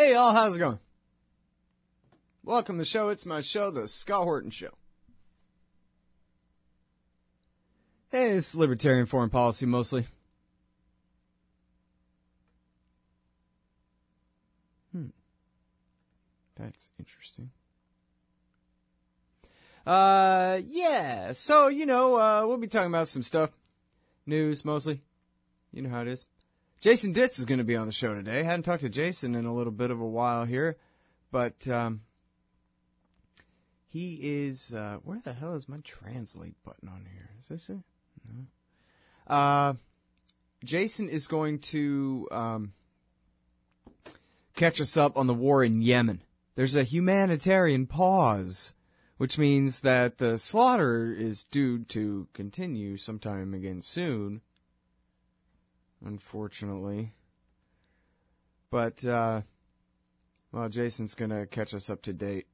Hey, y'all, how's it going? Welcome to the show. It's my show, The Scott Horton Show. Hey, it's libertarian foreign policy, mostly. That's interesting. Yeah, so, we'll be talking about some stuff. News, mostly. You know how it is. Jason Ditz is going to be on the show today. Hadn't talked to Jason in a little bit of a while here, but he is, where the hell is my translate button on here? Is this it? No. Jason is going to catch us up on the war in Yemen. There's a humanitarian pause, which means that the slaughter is due to continue sometime again soon, unfortunately. But, Jason's going to catch us up to date.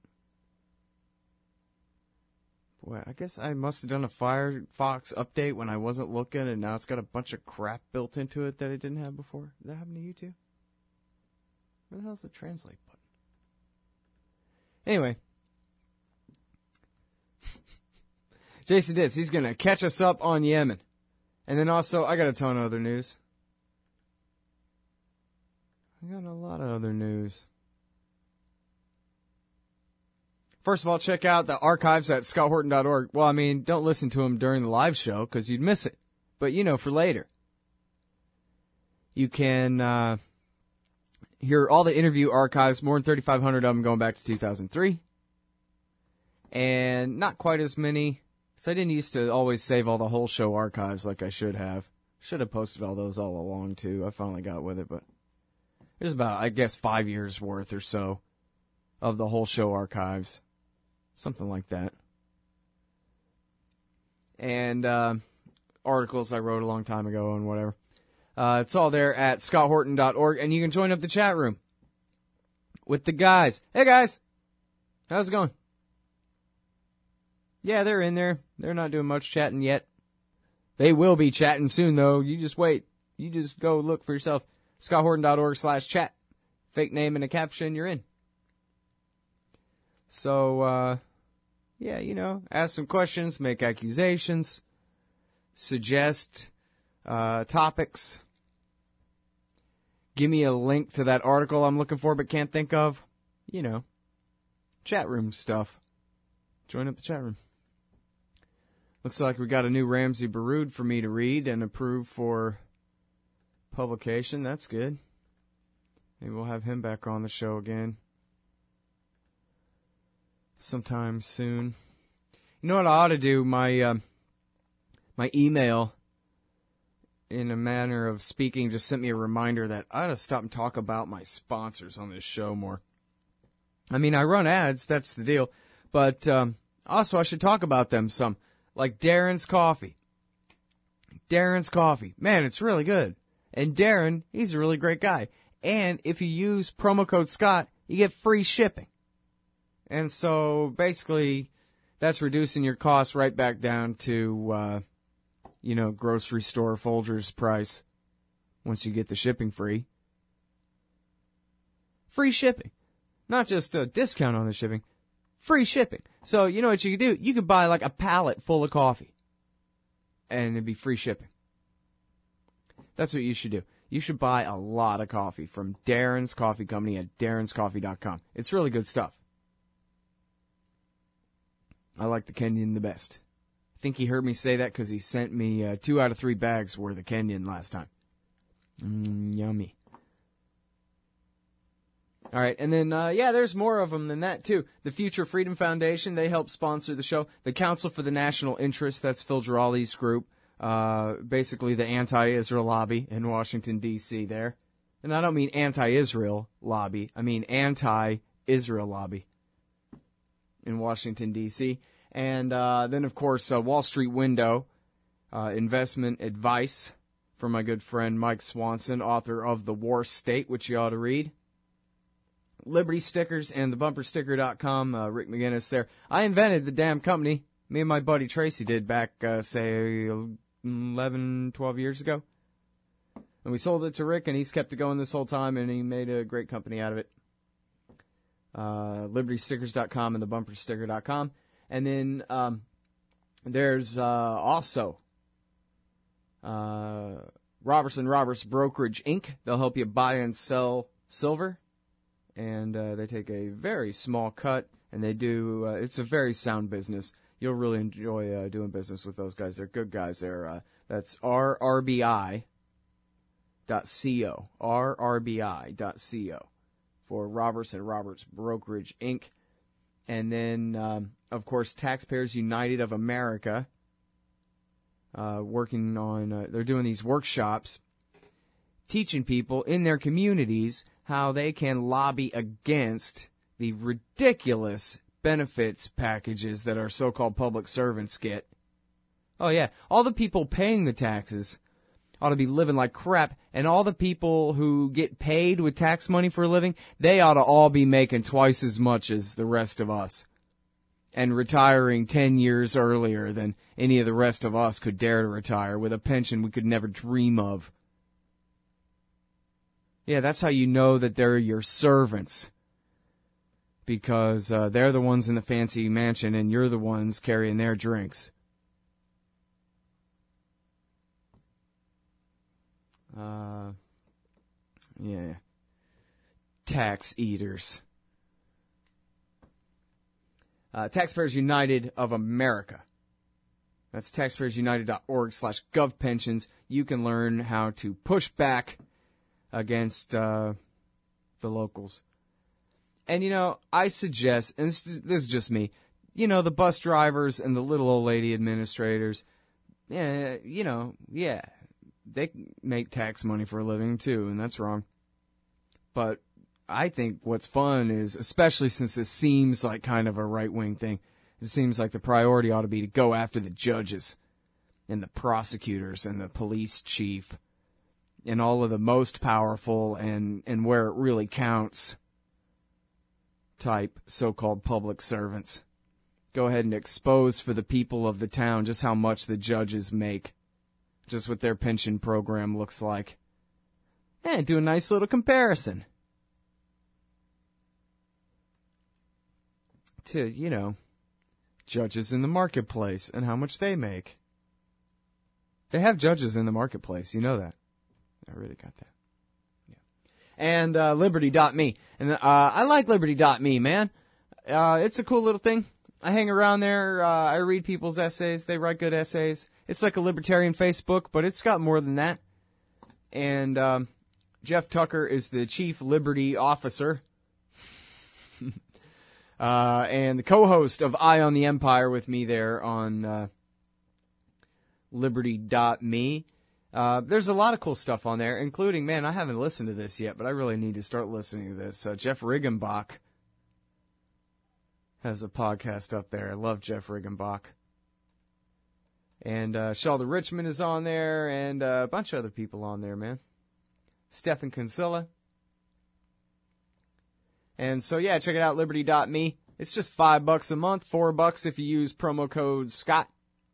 Boy, I guess I must have done a Firefox update when I wasn't looking, and now it's got a bunch of crap built into it that it didn't have before. Did that happen to you too? Where the hell's the translate button? Anyway. Jason Ditz, he's going to catch us up on Yemen. And then also, I got a ton of other news. I got a lot of other news. First of all, check out the archives at scotthorton.org. Well, I mean, don't listen to them during the live show because you'd miss it. But, for later. You can hear all the interview archives, more than 3,500 of them going back to 2003. And not quite as many. So I didn't used to always save all the whole show archives like I should have. Should have posted all those all along, too. I finally got with it, but there's about, I guess, 5 years worth or so of the whole show archives. Something like that. And articles I wrote a long time ago and whatever. It's all there at scotthorton.org, and you can join up the chat room with the guys. Hey, guys. How's it going? Yeah, they're in there. They're not doing much chatting yet. They will be chatting soon, though. You just wait. You just go look for yourself. scotthorton.org/chat. Fake name and a caption, you're in. So, ask some questions, make accusations, suggest topics. Give me a link to that article I'm looking for but can't think of. Chat room stuff. Join up the chat room. Looks like we got a new Ramsey Baroud for me to read and approve for publication. That's good. Maybe we'll have him back on the show again sometime soon. You know what I ought to do? My email, in a manner of speaking, just sent me a reminder that I ought to stop and talk about my sponsors on this show more. I mean, I run ads, that's the deal. But also I should talk about them some. Like Darren's Coffee. Darren's Coffee. Man, it's really good. And Darren, he's a really great guy. And if you use promo code Scott, you get free shipping. And so, basically, that's reducing your costs right back down to, grocery store Folgers price once you get the shipping free. Free shipping. Not just a discount on the shipping. Free shipping. So, you know what you could do? You could buy like a pallet full of coffee. And it'd be free shipping. That's what you should do. You should buy a lot of coffee from Darren's Coffee Company at darrenscoffee.com. It's really good stuff. I like the Kenyan the best. I think he heard me say that because he sent me 2 out of 3 bags worth of Kenyan last time. Yummy. All right, and then, there's more of them than that, too. The Future Freedom Foundation, they help sponsor the show. The Council for the National Interest, that's Phil Giraldi's group. Basically the anti-Israel lobby in Washington, D.C. there. And I don't mean anti-Israel lobby. I mean anti-Israel lobby in Washington, D.C. And then, of course, Wall Street Window, investment advice from my good friend Mike Swanson, author of The War State, which you ought to read. Liberty Stickers and thebumpersticker.com, Rick McGinnis there. I invented the damn company. Me and my buddy Tracy did back, 11, 12 years ago. And we sold it to Rick, and he's kept it going this whole time, and he made a great company out of it. LibertyStickers.com and thebumpersticker.com. And then there's also Robertson Roberts Brokerage, Inc. They'll help you buy and sell silver. And they take a very small cut, and they do, it's a very sound business. You'll really enjoy doing business with those guys. They're good guys. That's rrbi.co, rrbi.co for Robertson Roberts Brokerage, Inc. And then, of course, Taxpayers United of America, working on, they're doing these workshops, teaching people in their communities how they can lobby against the ridiculous benefits packages that our so-called public servants get. Oh yeah, all the people paying the taxes ought to be living like crap, and all the people who get paid with tax money for a living, they ought to all be making twice as much as the rest of us, and retiring 10 years earlier than any of the rest of us could dare to retire, with a pension we could never dream of. Yeah, that's how you know that they're your servants. Because they're the ones in the fancy mansion and you're the ones carrying their drinks. Yeah. Tax eaters. Taxpayers United of America. That's taxpayersunited.org/govpensions. You can learn how to push back against the locals. And, I suggest, and this is just me, the bus drivers and the little old lady administrators, they make tax money for a living too, and that's wrong. But I think what's fun is, especially since this seems like kind of a right-wing thing, it seems like the priority ought to be to go after the judges and the prosecutors and the police chief and all of the most powerful and where it really counts type so-called public servants. Go ahead and expose for the people of the town just how much the judges make, just what their pension program looks like. And do a nice little comparison to, judges in the marketplace and how much they make. They have judges in the marketplace, you know that. I really got that. Yeah. And Liberty.me. And I like Liberty.me, man. It's a cool little thing. I hang around there. I read people's essays. They write good essays. It's like a libertarian Facebook, but it's got more than that. And Jeff Tucker is the chief liberty officer. And the co-host of Eye on the Empire with me there on Liberty.me. There's a lot of cool stuff on there, including, man, I haven't listened to this yet, but I really need to start listening to this. Jeff Riggenbach has a podcast up there. I love Jeff Riggenbach. And Shelda Richmond is on there, and a bunch of other people on there, man. Stephen Kinsella. And so, yeah, check it out, Liberty.me. It's just $5 a month, $4 if you use promo code Scott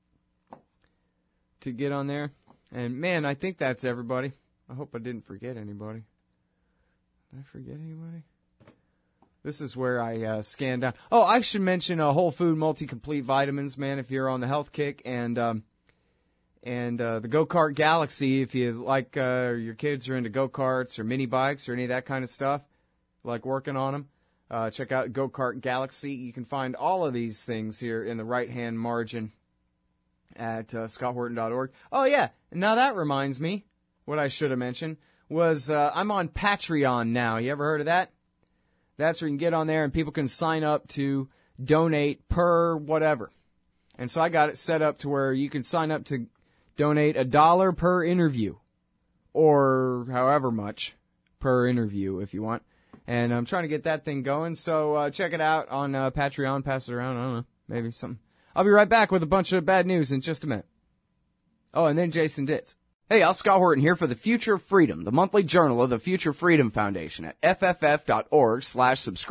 to get on there. And, man, I think that's everybody. I hope I didn't forget anybody. Did I forget anybody? This is where I scan down. Oh, I should mention Whole Food Multi-Complete Vitamins, man, if you're on the health kick. And the Go-Kart Galaxy, if you like your kids are into go-karts or mini bikes or any of that kind of stuff, like working on them, check out Go-Kart Galaxy. You can find all of these things here in the right-hand margin at scotthorton.org. Oh, yeah. Now that reminds me, what I should have mentioned was I'm on Patreon now. You ever heard of that? That's where you can get on there and people can sign up to donate per whatever. And so I got it set up to where you can sign up to donate $1 per interview or however much per interview if you want. And I'm trying to get that thing going. So check it out on Patreon. Pass it around. I don't know. Maybe something. I'll be right back with a bunch of bad news in just a minute. Oh, and then Jason Ditz. Hey, Al Scott Horton here for The Future of Freedom, the monthly journal of the Future Freedom Foundation at fff.org/subscribe.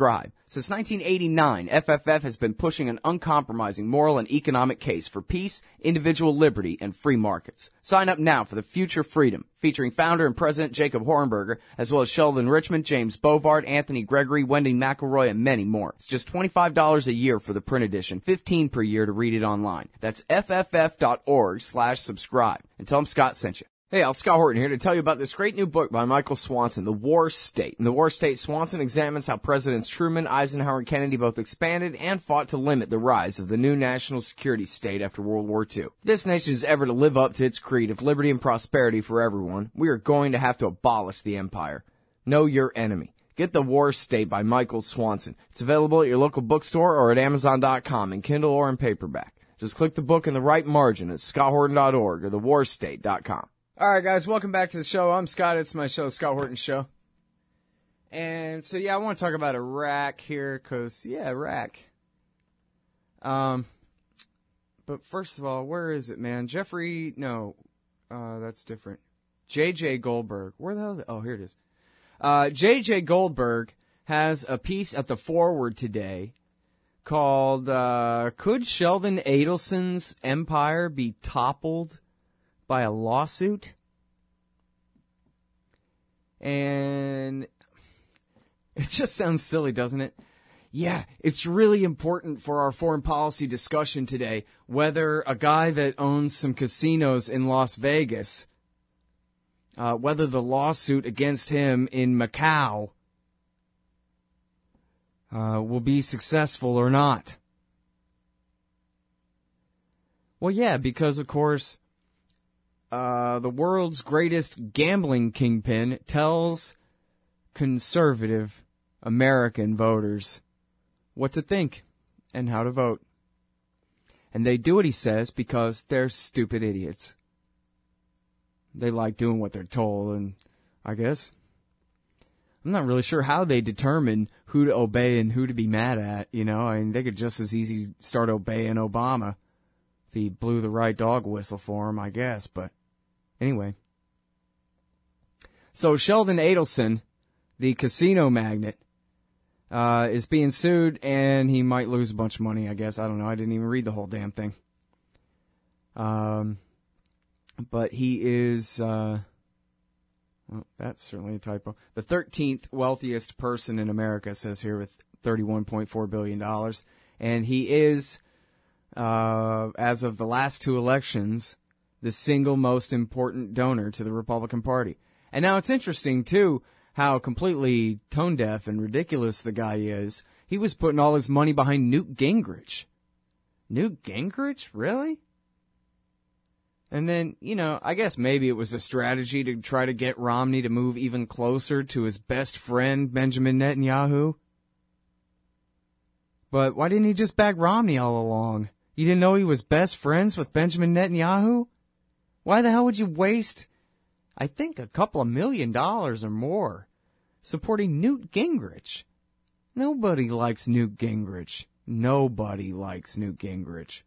Since 1989, FFF has been pushing an uncompromising moral and economic case for peace, individual liberty, and free markets. Sign up now for the Future Freedom, featuring founder and president Jacob Hornberger, as well as Sheldon Richman, James Bovard, Anthony Gregory, Wendy McElroy, and many more. It's just $25 a year for the print edition, $15 per year to read it online. That's fff.org/subscribe. And tell them Scott sent you. Hey, Scott Horton here to tell you about this great new book by Michael Swanson, The War State. In The War State, Swanson examines how Presidents Truman, Eisenhower, and Kennedy both expanded and fought to limit the rise of the new national security state after World War II. If this nation is ever to live up to its creed of liberty and prosperity for everyone, we are going to have to abolish the empire. Know your enemy. Get The War State by Michael Swanson. It's available at your local bookstore or at Amazon.com in Kindle or in paperback. Just click the book in the right margin at scotthorton.org or thewarstate.com. All right, guys, welcome back to the show. I'm Scott. It's my show, Scott Horton Show. And so, I want to talk about Iraq here because, Iraq. But first of all, where is it, man? That's different. J.J. Goldberg. Where the hell is it? Oh, here it is. J.J. Goldberg has a piece at the Forward today called, Could Sheldon Adelson's Empire Be Toppled by a Lawsuit? And it just sounds silly, doesn't it? Yeah, it's really important for our foreign policy discussion today whether a guy that owns some casinos in Las Vegas, whether the lawsuit against him in Macau will be successful or not. Well, yeah, because, of course, the world's greatest gambling kingpin tells conservative American voters what to think and how to vote. And they do what he says because they're stupid idiots. They like doing what they're told, and I guess I'm not really sure how they determine who to obey and who to be mad at, I mean, they could just as easy start obeying Obama if he blew the right dog whistle for him, I guess, but anyway. So Sheldon Adelson, the casino magnate, is being sued, and he might lose a bunch of money, I guess. I don't know. I didn't even read the whole damn thing. But he is, well, that's certainly a typo. The 13th wealthiest person in America, says here, with $31.4 billion. And he is, as of the last two elections, the single most important donor to the Republican Party. And now it's interesting, too, how completely tone-deaf and ridiculous the guy is. He was putting all his money behind Newt Gingrich. Newt Gingrich? Really? And then, I guess maybe it was a strategy to try to get Romney to move even closer to his best friend, Benjamin Netanyahu. But why didn't he just back Romney all along? You didn't know he was best friends with Benjamin Netanyahu? Why the hell would you waste, I think, a couple of $1 million or more supporting Newt Gingrich? Nobody likes Newt Gingrich. Nobody likes Newt Gingrich.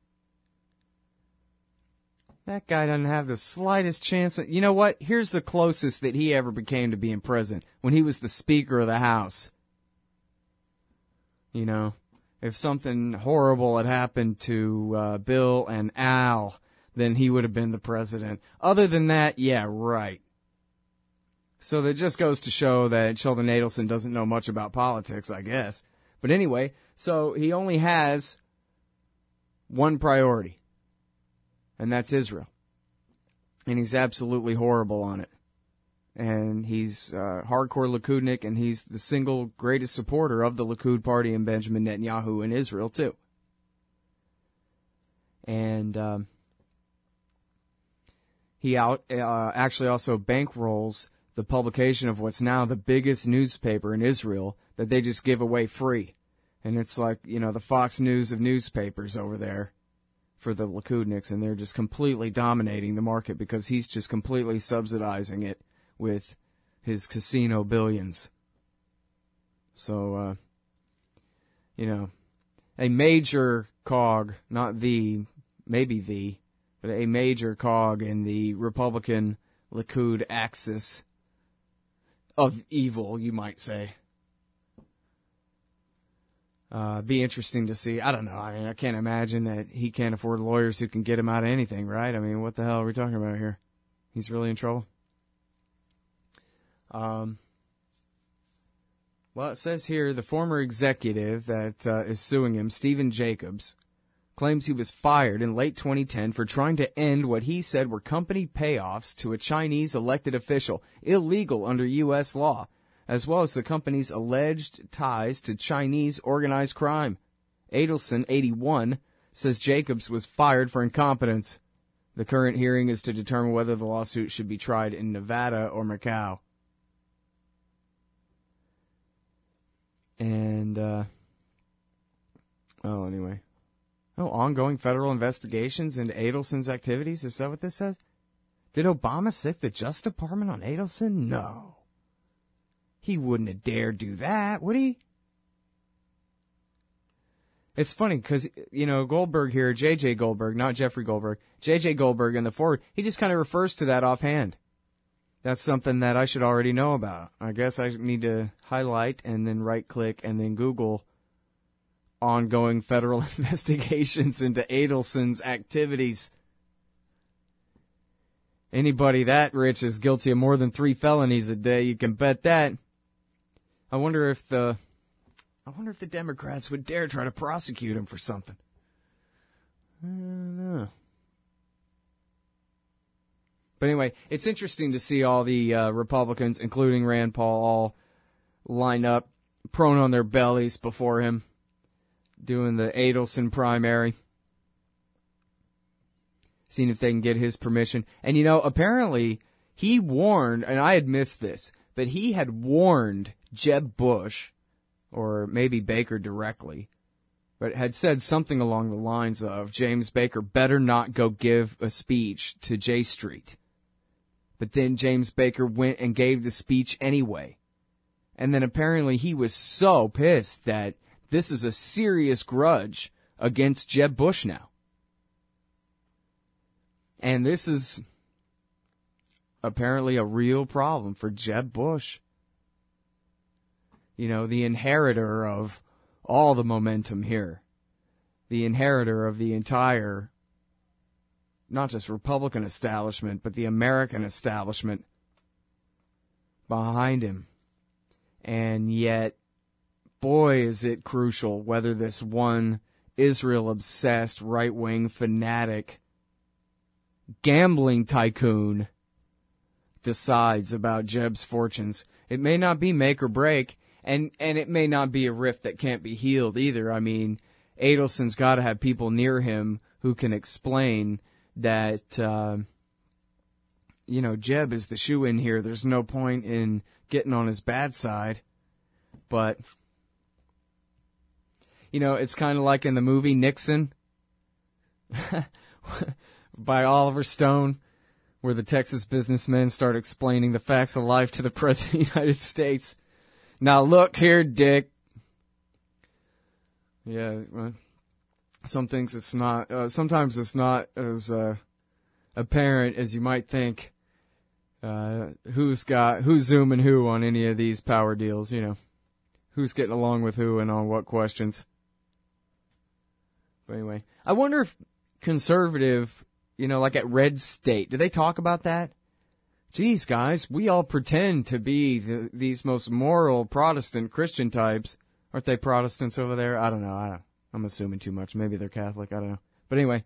That guy doesn't have the slightest chance. You know what? Here's the closest that he ever became to being president, when he was the Speaker of the House. If something horrible had happened to Bill and Al, then he would have been the president. Other than that, yeah, right. So that just goes to show that Sheldon Adelson doesn't know much about politics, I guess. But anyway, so he only has one priority, and that's Israel. And he's absolutely horrible on it. And he's hardcore Likudnik, and he's the single greatest supporter of the Likud party and Benjamin Netanyahu in Israel, too. And he actually also bankrolls the publication of what's now the biggest newspaper in Israel that they just give away free. And it's like, the Fox News of newspapers over there for the Likudniks, and they're just completely dominating the market because he's just completely subsidizing it with his casino billions. So, a major cog, not the, maybe the, but a major cog in the Republican Likud axis of evil, you might say. Be interesting to see. I don't know. I mean, I can't imagine that he can't afford lawyers who can get him out of anything, right? I mean, what the hell are we talking about here? He's really in trouble. Well, it says here the former executive that is suing him, Stephen Jacobs, claims he was fired in late 2010 for trying to end what he said were company payoffs to a Chinese elected official, illegal under U.S. law, as well as the company's alleged ties to Chinese organized crime. Adelson, 81, says Jacobs was fired for incompetence. The current hearing is to determine whether the lawsuit should be tried in Nevada or Macau. And, anyway. Ongoing federal investigations into Adelson's activities? Is that what this says? Did Obama sic the Justice Department on Adelson? No. He wouldn't have dared do that, would he? It's funny because, Goldberg here, J.J. Goldberg, not Jeffrey Goldberg, J.J. Goldberg in the forward, he just kind of refers to that offhand. That's something that I should already know about. I guess I need to highlight and then right-click and then Google ongoing federal investigations into Adelson's activities. Anybody that rich is guilty of more than 3 felonies a day, you can bet that. I wonder if the Democrats would dare try to prosecute him for something. I don't know. But anyway, it's interesting to see all the Republicans, including Rand Paul, all line up, prone on their bellies before him, doing the Adelson primary, seeing if they can get his permission. And, apparently he warned, and I had missed this, but he had warned Jeb Bush, or maybe Baker directly, but had said something along the lines of, James Baker better not go give a speech to J Street. But then James Baker went and gave the speech anyway. And then apparently he was so pissed that this is a serious grudge against Jeb Bush now. And this is apparently a real problem for Jeb Bush. The inheritor of all the momentum here. The inheritor of the entire, not just Republican establishment, but the American establishment behind him. And yet, boy, is it crucial whether this one Israel-obsessed, right-wing fanatic gambling tycoon decides about Jeb's fortunes. It may not be make or break, and it may not be a rift that can't be healed either. I mean, Adelson's got to have people near him who can explain that, Jeb is the shoe-in here. There's no point in getting on his bad side. But, it's kind of like in the movie Nixon by Oliver Stone, where the Texas businessmen start explaining the facts of life to the President of the United States. Now look here, Dick. Yeah, well, sometimes it's not as apparent as you might think. Who's zooming who on any of these power deals? Who's getting along with who and on what questions. But anyway, I wonder if conservative, like at Red State, do they talk about that? Geez, guys, we all pretend to be these most moral Protestant Christian types. Aren't they Protestants over there? I don't know. I'm assuming too much. Maybe they're Catholic. I don't know. But anyway,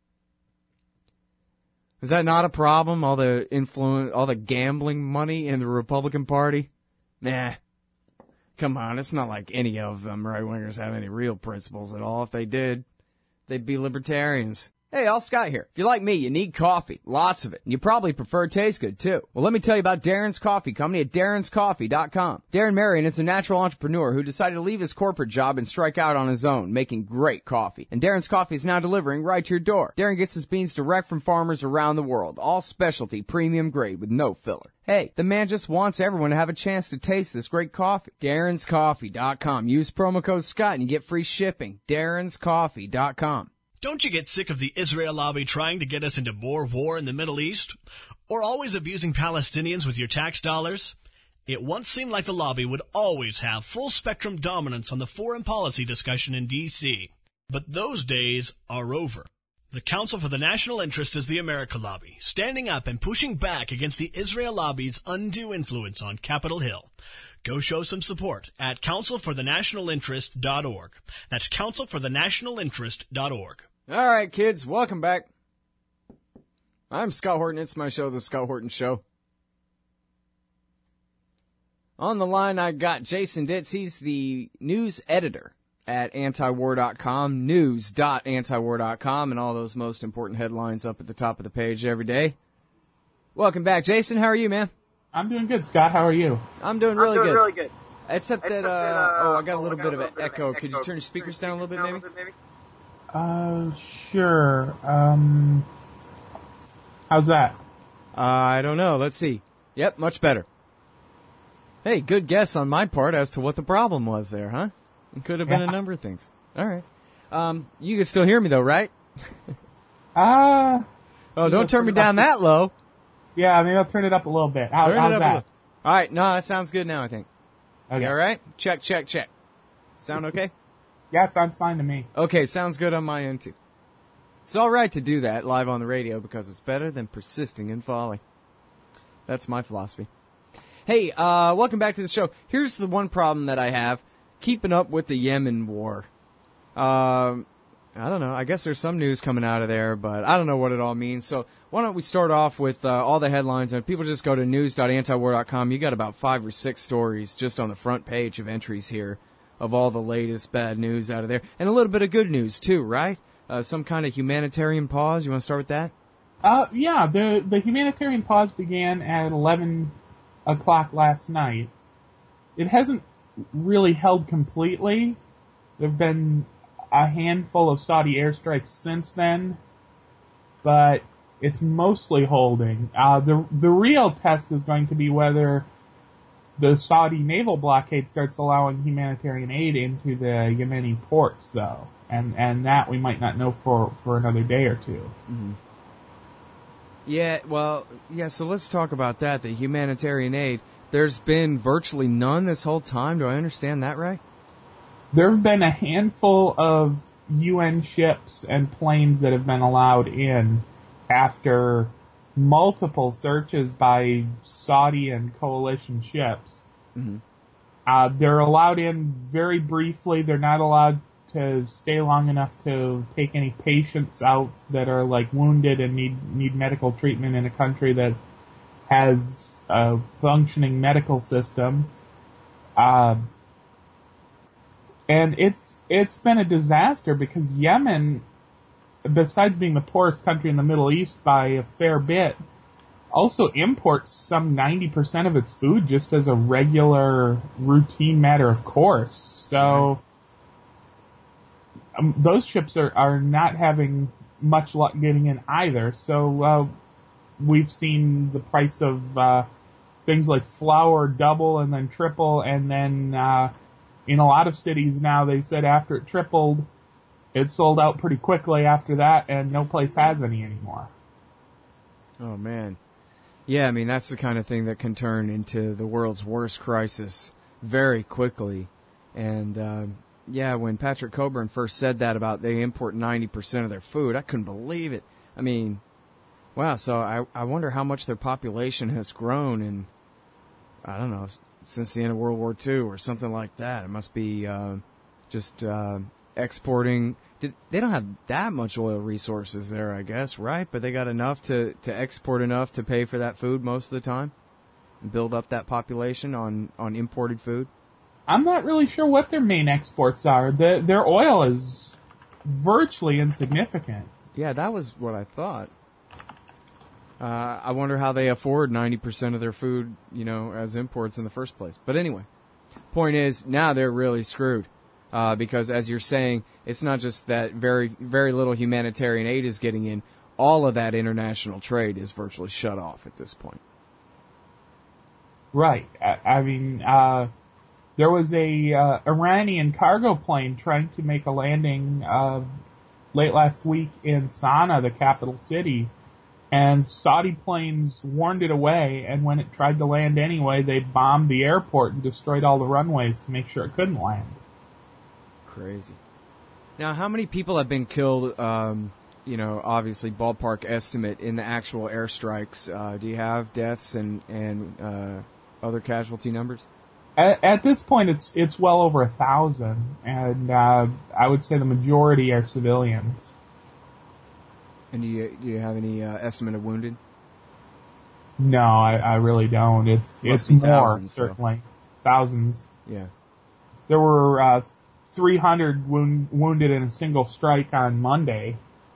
is that not a problem? All the influence, all the gambling money in the Republican Party? Nah. Come on, it's not like any of them right-wingers have any real principles at all. If they did, they'd be libertarians. Hey, Al Scott here. If you're like me, you need coffee. Lots of it. And you probably prefer it tastes good, too. Well, let me tell you about Darren's Coffee Company at darrenscoffee.com. Darren Marion is a natural entrepreneur who decided to leave his corporate job and strike out on his own, making great coffee. And Darren's Coffee is now delivering right to your door. Darren gets his beans direct from farmers around the world. All specialty, premium grade with no filler. Hey, the man just wants everyone to have a chance to taste this great coffee. darrenscoffee.com. Use promo code Scott and you get free shipping. darrenscoffee.com. Don't you get sick of the Israel lobby trying to get us into more war in the Middle East? Or always abusing Palestinians with your tax dollars? It once seemed like the lobby would always have full-spectrum dominance on the foreign policy discussion in D.C. But those days are over. The Council for the National Interest is the America Lobby, standing up and pushing back against the Israel Lobby's undue influence on Capitol Hill. Go show some support at councilforthenationalinterest.org. That's councilforthenationalinterest.org. All right, kids, welcome back. I'm Scott Horton. It's my show, The Scott Horton Show. On the line, I got Jason Ditz. He's the news editor at antiwar.com, news.antiwar.com, and all those most important headlines up at the top of the page every day. Welcome back, Jason. How are you, man? I'm doing good, Scott. How are you? I'm doing really good. Except that, I got a little bit of an echo. Could you turn your speakers down a little bit, maybe? Sure. How's that? I don't know. Let's see. Yep, much better. Hey, good guess on my part as to what the problem was there, huh? It could have been a number of things. All right. You can still hear me, though, right? Oh, don't turn me down that low. Yeah, maybe I'll turn it up a little bit. How's that? All right. No, that sounds good now, I think. Okay. You all right? Check. Sound okay? Yeah, it sounds fine to me. Okay, sounds good on my end, too. It's all right to do that live on the radio because it's better than persisting in folly. That's my philosophy. Hey, welcome back to the show. Here's the one problem that I have. Keeping up with the Yemen war. I don't know. I guess there's some news coming out of there, but I don't know what it all means. So why don't we start off with all the headlines, and people just go to news.antiwar.com. You got about 5 or 6 stories just on the front page of entries here of all the latest bad news out of there. And a little bit of good news, too, right? Some kind of humanitarian pause. You want to start with that? Yeah. The humanitarian pause began at 11 o'clock last night. It hasn't really held completely. There have been a handful of Saudi airstrikes since then, but it's mostly holding. The real test is going to be whether the Saudi naval blockade starts allowing humanitarian aid into the Yemeni ports, though. And that we might not know for another day or two. Mm-hmm. Yeah, so let's talk about that, the humanitarian aid. There's been virtually none this whole time. Do I understand that right? There have been a handful of UN ships and planes that have been allowed in after multiple searches by Saudi and coalition ships. Mm-hmm. They're allowed in very briefly. They're not allowed to stay long enough to take any patients out that are like wounded and need medical treatment in a country that has a functioning medical system. And it's been a disaster because Yemen, besides being the poorest country in the Middle East by a fair bit, also imports some 90% of its food just as a regular routine matter of course. So those ships are not having much luck getting in either. So we've seen the price of things like flour double and then triple, and then in a lot of cities now they said after it tripled, it sold out pretty quickly after that, and no place has any anymore. Oh, man. Yeah, I mean, that's the kind of thing that can turn into the world's worst crisis very quickly. And, yeah, when Patrick Coburn first said that about they import 90% of their food, I couldn't believe it. I mean, wow, so I wonder how much their population has grown in, I don't know, since the end of World War II or something like that. It must be just exporting. They don't have that much oil resources there, I guess, right? But they got enough to export enough to pay for that food most of the time and build up that population on imported food. I'm not really sure what their main exports are. Their oil is virtually insignificant. Yeah, that was what I thought. I wonder how they afford 90% of their food, as imports in the first place. But anyway, point is, now they're really screwed. Because as you're saying, it's not just that very, very little humanitarian aid is getting in. All of that international trade is virtually shut off at this point. Right. I mean, there was a Iranian cargo plane trying to make a landing late last week in Sana'a, the capital city, And Saudi planes warned it away, and when it tried to land anyway, they bombed the airport and destroyed all the runways to make sure it couldn't land. Crazy. Now, how many people have been killed, obviously ballpark estimate in the actual airstrikes? Do you have deaths and other casualty numbers? At this point, it's well over 1,000, and I would say the majority are civilians. And do you have any estimate of wounded? No, I really don't. It's more, thousands, certainly. Though. Thousands. Yeah. There were 300 wounded in a single strike on Monday.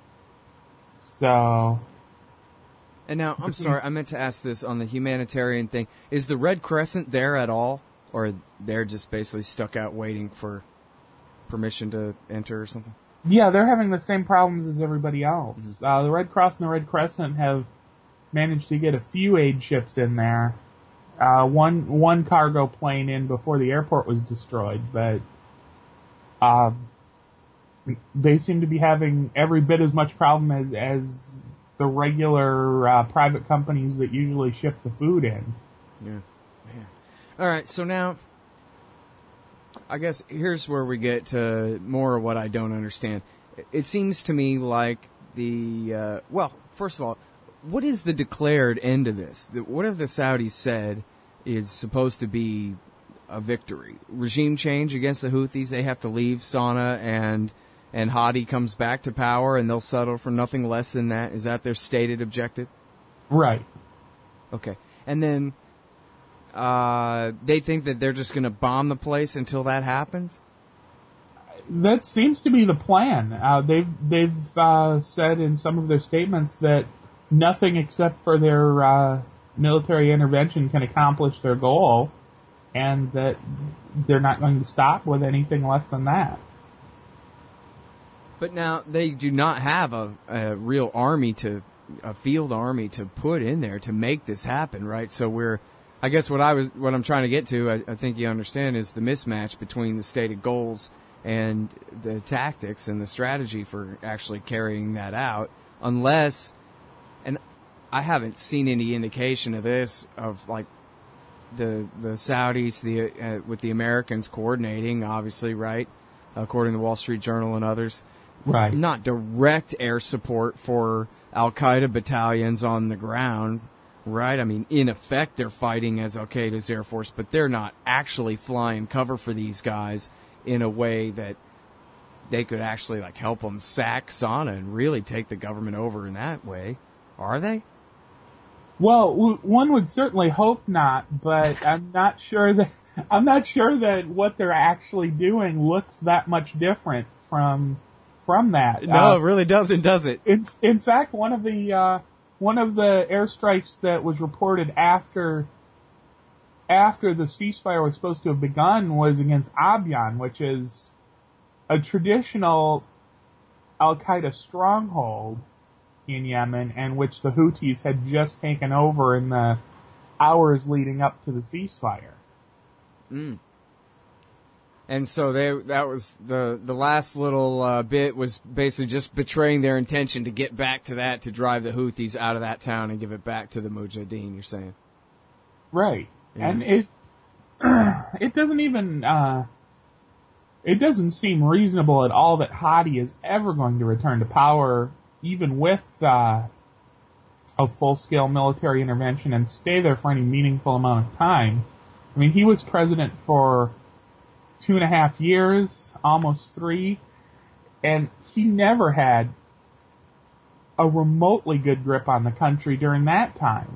So... And now, I'm sorry, I meant to ask this on the humanitarian thing. Is the Red Crescent there at all? Or they're just basically stuck out waiting for permission to enter or something? Yeah, they're having the same problems as everybody else. The Red Cross and the Red Crescent have managed to get a few aid ships in there. One cargo plane in before the airport was destroyed, but they seem to be having every bit as much problem as the regular private companies that usually ship the food in. Yeah. All right, so now, I guess here's where we get to more of what I don't understand. It seems to me like first of all, what is the declared end of this? What have the Saudis said is supposed to be a victory? Regime change against the Houthis, they have to leave Sana'a and Hadi comes back to power and they'll settle for nothing less than that? Is that their stated objective? Right. Okay. And then they think that they're just going to bomb the place until that happens? That seems to be the plan. They've said in some of their statements that nothing except for their military intervention can accomplish their goal, and that they're not going to stop with anything less than that. But now they do not have a real army a field army to put in there to make this happen, right? So I guess what I'm trying to get to, I think you understand, is the mismatch between the stated goals and the tactics and the strategy for actually carrying that out. Unless, and I haven't seen any indication of this, of like the Saudis, with the Americans coordinating, obviously, right? According to the Wall Street Journal and others. Right. Not direct air support for Al-Qaeda battalions on the ground. Right, I mean, in effect, they're fighting as Al-Qaeda's Air Force, but they're not actually flying cover for these guys in a way that they could actually help them sack Sana'a and really take the government over in that way, are they? Well, one would certainly hope not, but I'm not sure that what they're actually doing looks that much different from that. No, it really doesn't, does it? In fact, one of the airstrikes that was reported after the ceasefire was supposed to have begun was against Abyan, which is a traditional Al-Qaeda stronghold in Yemen, and which the Houthis had just taken over in the hours leading up to the ceasefire. Mm. And so that was the last little bit was basically just betraying their intention to get back to that, to drive the Houthis out of that town and give it back to the Mujahideen, you're saying? Right. Yeah. And it doesn't even, it doesn't seem reasonable at all that Hadi is ever going to return to power, even with a full-scale military intervention, and stay there for any meaningful amount of time. I mean, he was president for 2.5 years, almost 3, and he never had a remotely good grip on the country during that time.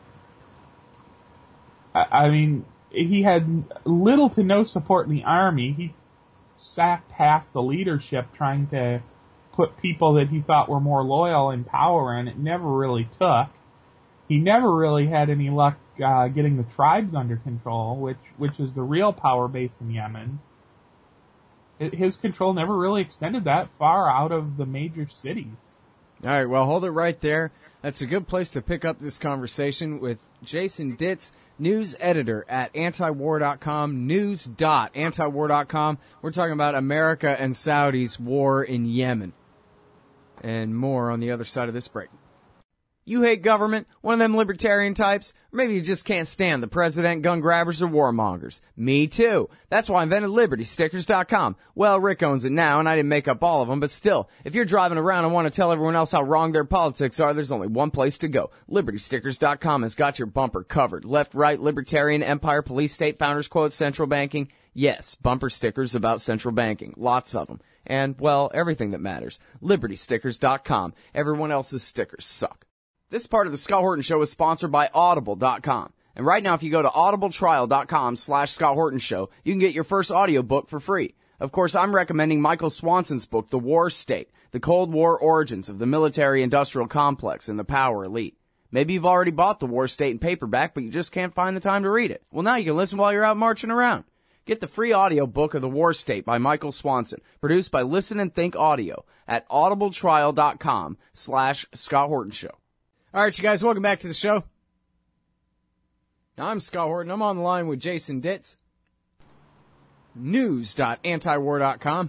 I mean, he had little to no support in the army. He sacked half the leadership trying to put people that he thought were more loyal in power, and it never really took. He never really had any luck getting the tribes under control, which is the real power base in Yemen. His control never really extended that far out of the major cities. All right, well, hold it right there. That's a good place to pick up this conversation with Jason Ditz, news editor at antiwar.com, news.antiwar.com. We're talking about America and Saudi's war in Yemen. And more on the other side of this break. You hate government? One of them libertarian types? Or maybe you just can't stand the president, gun grabbers, or warmongers. Me too. That's why I invented LibertyStickers.com. Well, Rick owns it now, and I didn't make up all of them, but still, if you're driving around and want to tell everyone else how wrong their politics are, there's only one place to go. LibertyStickers.com has got your bumper covered. Left, right, libertarian, empire, police, state, founders quote, central banking. Yes, bumper stickers about central banking. Lots of them. And, well, everything that matters. LibertyStickers.com. Everyone else's stickers suck. This part of the Scott Horton Show is sponsored by Audible.com. And right now, if you go to audibletrial.com/Scott Horton Show, you can get your first audiobook for free. Of course, I'm recommending Michael Swanson's book, The War State, The Cold War Origins of the Military-Industrial Complex and the Power Elite. Maybe you've already bought The War State in paperback, but you just can't find the time to read it. Well, now you can listen while you're out marching around. Get the free audiobook of The War State by Michael Swanson, produced by Listen and Think Audio at audibletrial.com/Scott Horton Show. All right, you guys, welcome back to the show. I'm Scott Horton. I'm on the line with Jason Ditz. News.antiwar.com.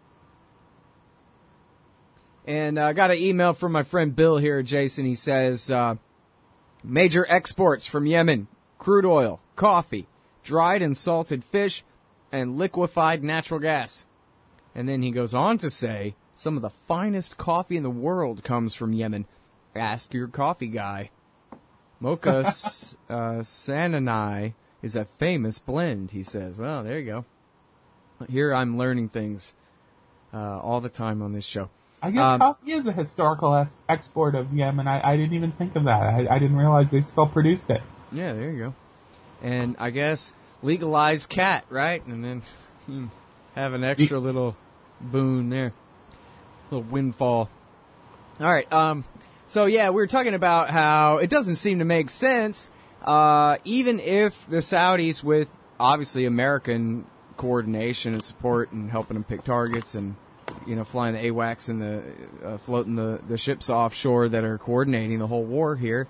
And I got an email from my friend Bill here, Jason. He says, major exports from Yemen, crude oil, coffee, dried and salted fish, and liquefied natural gas. And then he goes on to say, some of the finest coffee in the world comes from Yemen. Ask your coffee guy. Mocha Sananai is a famous blend, he says. Well, there you go. Here I'm learning things all the time on this show. I guess coffee is a historical export of Yemen. I didn't even think of that. I didn't realize they still produced it. Yeah, there you go. And I guess legalize cat, right? And then have an extra little boon there. Little windfall. All right, so yeah, we were talking about how it doesn't seem to make sense, even if the Saudis, with obviously American coordination and support and helping them pick targets and, you know, flying the AWACS and the floating the ships offshore that are coordinating the whole war here,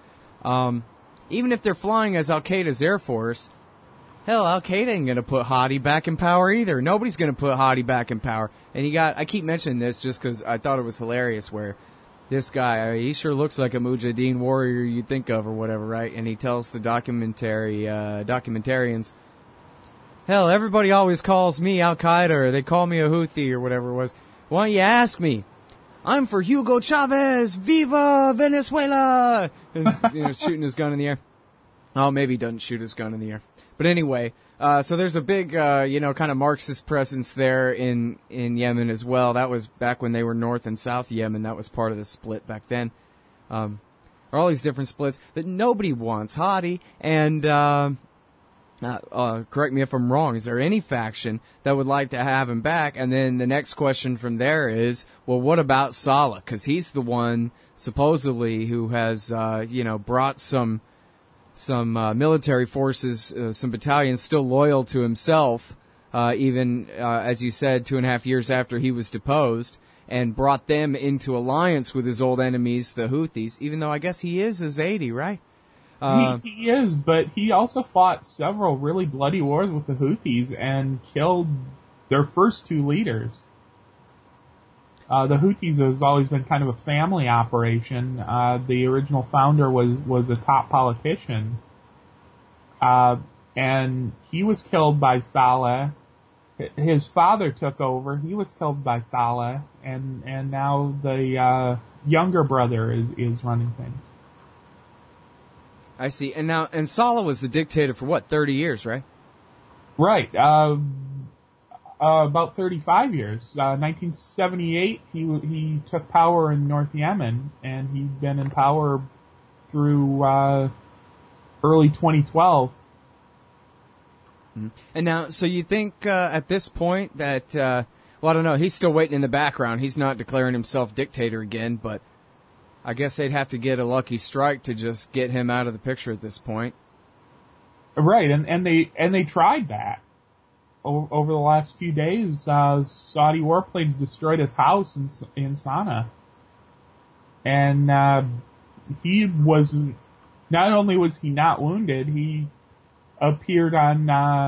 even if they're flying as Al-Qaeda's Air Force, hell, Al-Qaeda ain't going to put Hadi back in power either. Nobody's going to put Hadi back in power. And I keep mentioning this just because I thought it was hilarious where this guy, he sure looks like a Mujahideen warrior you'd think of or whatever, right? And he tells the documentarians, hell, everybody always calls me Al-Qaeda or they call me a Houthi or whatever it was. Why don't you ask me? I'm for Hugo Chavez! Viva Venezuela! And, you know, shooting his gun in the air. Oh, maybe he doesn't shoot his gun in the air. But anyway, so there's a big, kind of Marxist presence there in Yemen as well. That was back when they were North and South Yemen. That was part of the split back then. Or all these different splits that nobody wants. Hadi, and correct me if I'm wrong, is there any faction that would like to have him back? And then the next question from there is, well, what about Saleh? Because he's the one, supposedly, who has, brought some military forces, some battalions still loyal to himself, even, as you said, 2.5 years after he was deposed, and brought them into alliance with his old enemies, the Houthis, even though I guess he is a Zaidi, right? He is, but he also fought several really bloody wars with the Houthis and killed their first two leaders. The Houthis has always been kind of a family operation. The original founder was a top politician. And he was killed by Saleh. His father took over. He was killed by Saleh. And now the younger brother is running things. I see. And Saleh was the dictator for what, 30 years, right? Right. About 35 years. 1978, he took power in North Yemen, and he'd been in power through early 2012. And now, so you think at this point that, well, I don't know, he's still waiting in the background. He's not declaring himself dictator again, but I guess they'd have to get a lucky strike to just get him out of the picture at this point. Right, and they tried that. Over the last few days, Saudi warplanes destroyed his house in Sana'a. And he was, not only was he not wounded, he appeared on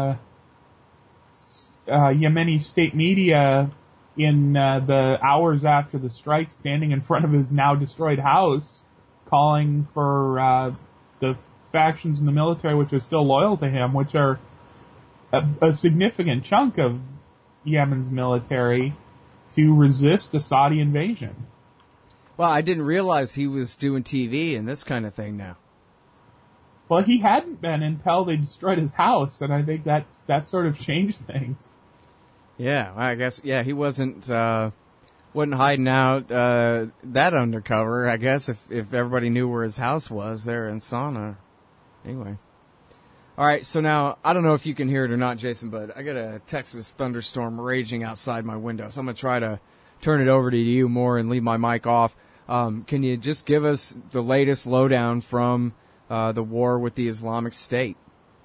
Yemeni state media in the hours after the strike, standing in front of his now destroyed house, calling for the factions in the military which are still loyal to him, which are a significant chunk of Yemen's military, to resist a Saudi invasion. Well, I didn't realize he was doing TV and this kind of thing now. Well, he hadn't been until they destroyed his house, and I think that sort of changed things. Yeah, I guess, he wasn't hiding out that undercover, I guess, if everybody knew where his house was there in Sana'a. Anyway. All right, so now, I don't know if you can hear it or not, Jason, but I got a Texas thunderstorm raging outside my window, so I'm going to try to turn it over to you more and leave my mic off. Can you just give us the latest lowdown from the war with the Islamic State?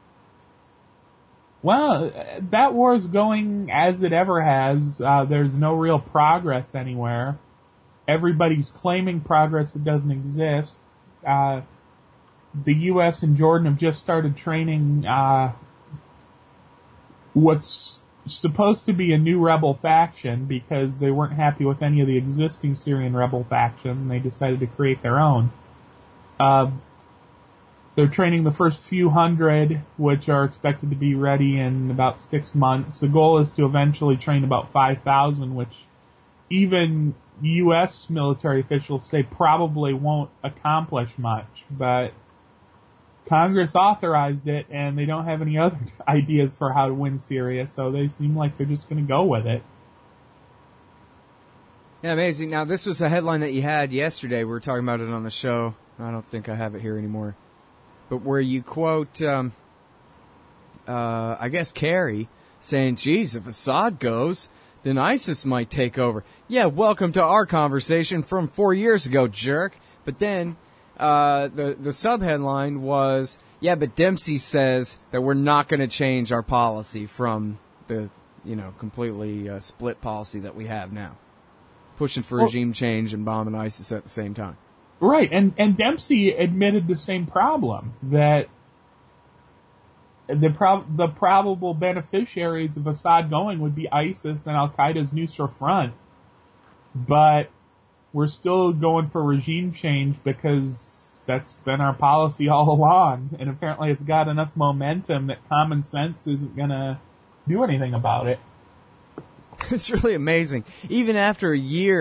Well, that war is going as it ever has. There's no real progress anywhere. Everybody's claiming progress that doesn't exist. The U.S. and Jordan have just started training what's supposed to be a new rebel faction because they weren't happy with any of the existing Syrian rebel factions, and they decided to create their own. They're training the first few hundred, which are expected to be ready in about 6 months. The goal is to eventually train about 5,000, which even U.S. military officials say probably won't accomplish much, but Congress authorized it, and they don't have any other ideas for how to win Syria, so they seem like they're just going to go with it. Yeah, amazing. Now, this was a headline that you had yesterday. We were talking about it on the show. I don't think I have it here anymore. But where you quote, I guess, Kerry, saying, geez, if Assad goes, then ISIS might take over. Yeah, welcome to our conversation from 4 years ago, jerk. But then the sub-headline was, yeah, but Dempsey says that we're not going to change our policy from the, completely split policy that we have now. Pushing for regime change and bombing ISIS at the same time. Right, and Dempsey admitted the same problem, that the probable beneficiaries of Assad going would be ISIS and Al-Qaeda's Nusra Front, but we're still going for regime change because that's been our policy all along, and apparently it's got enough momentum that common sense isn't going to do anything about it. It's really amazing. Even after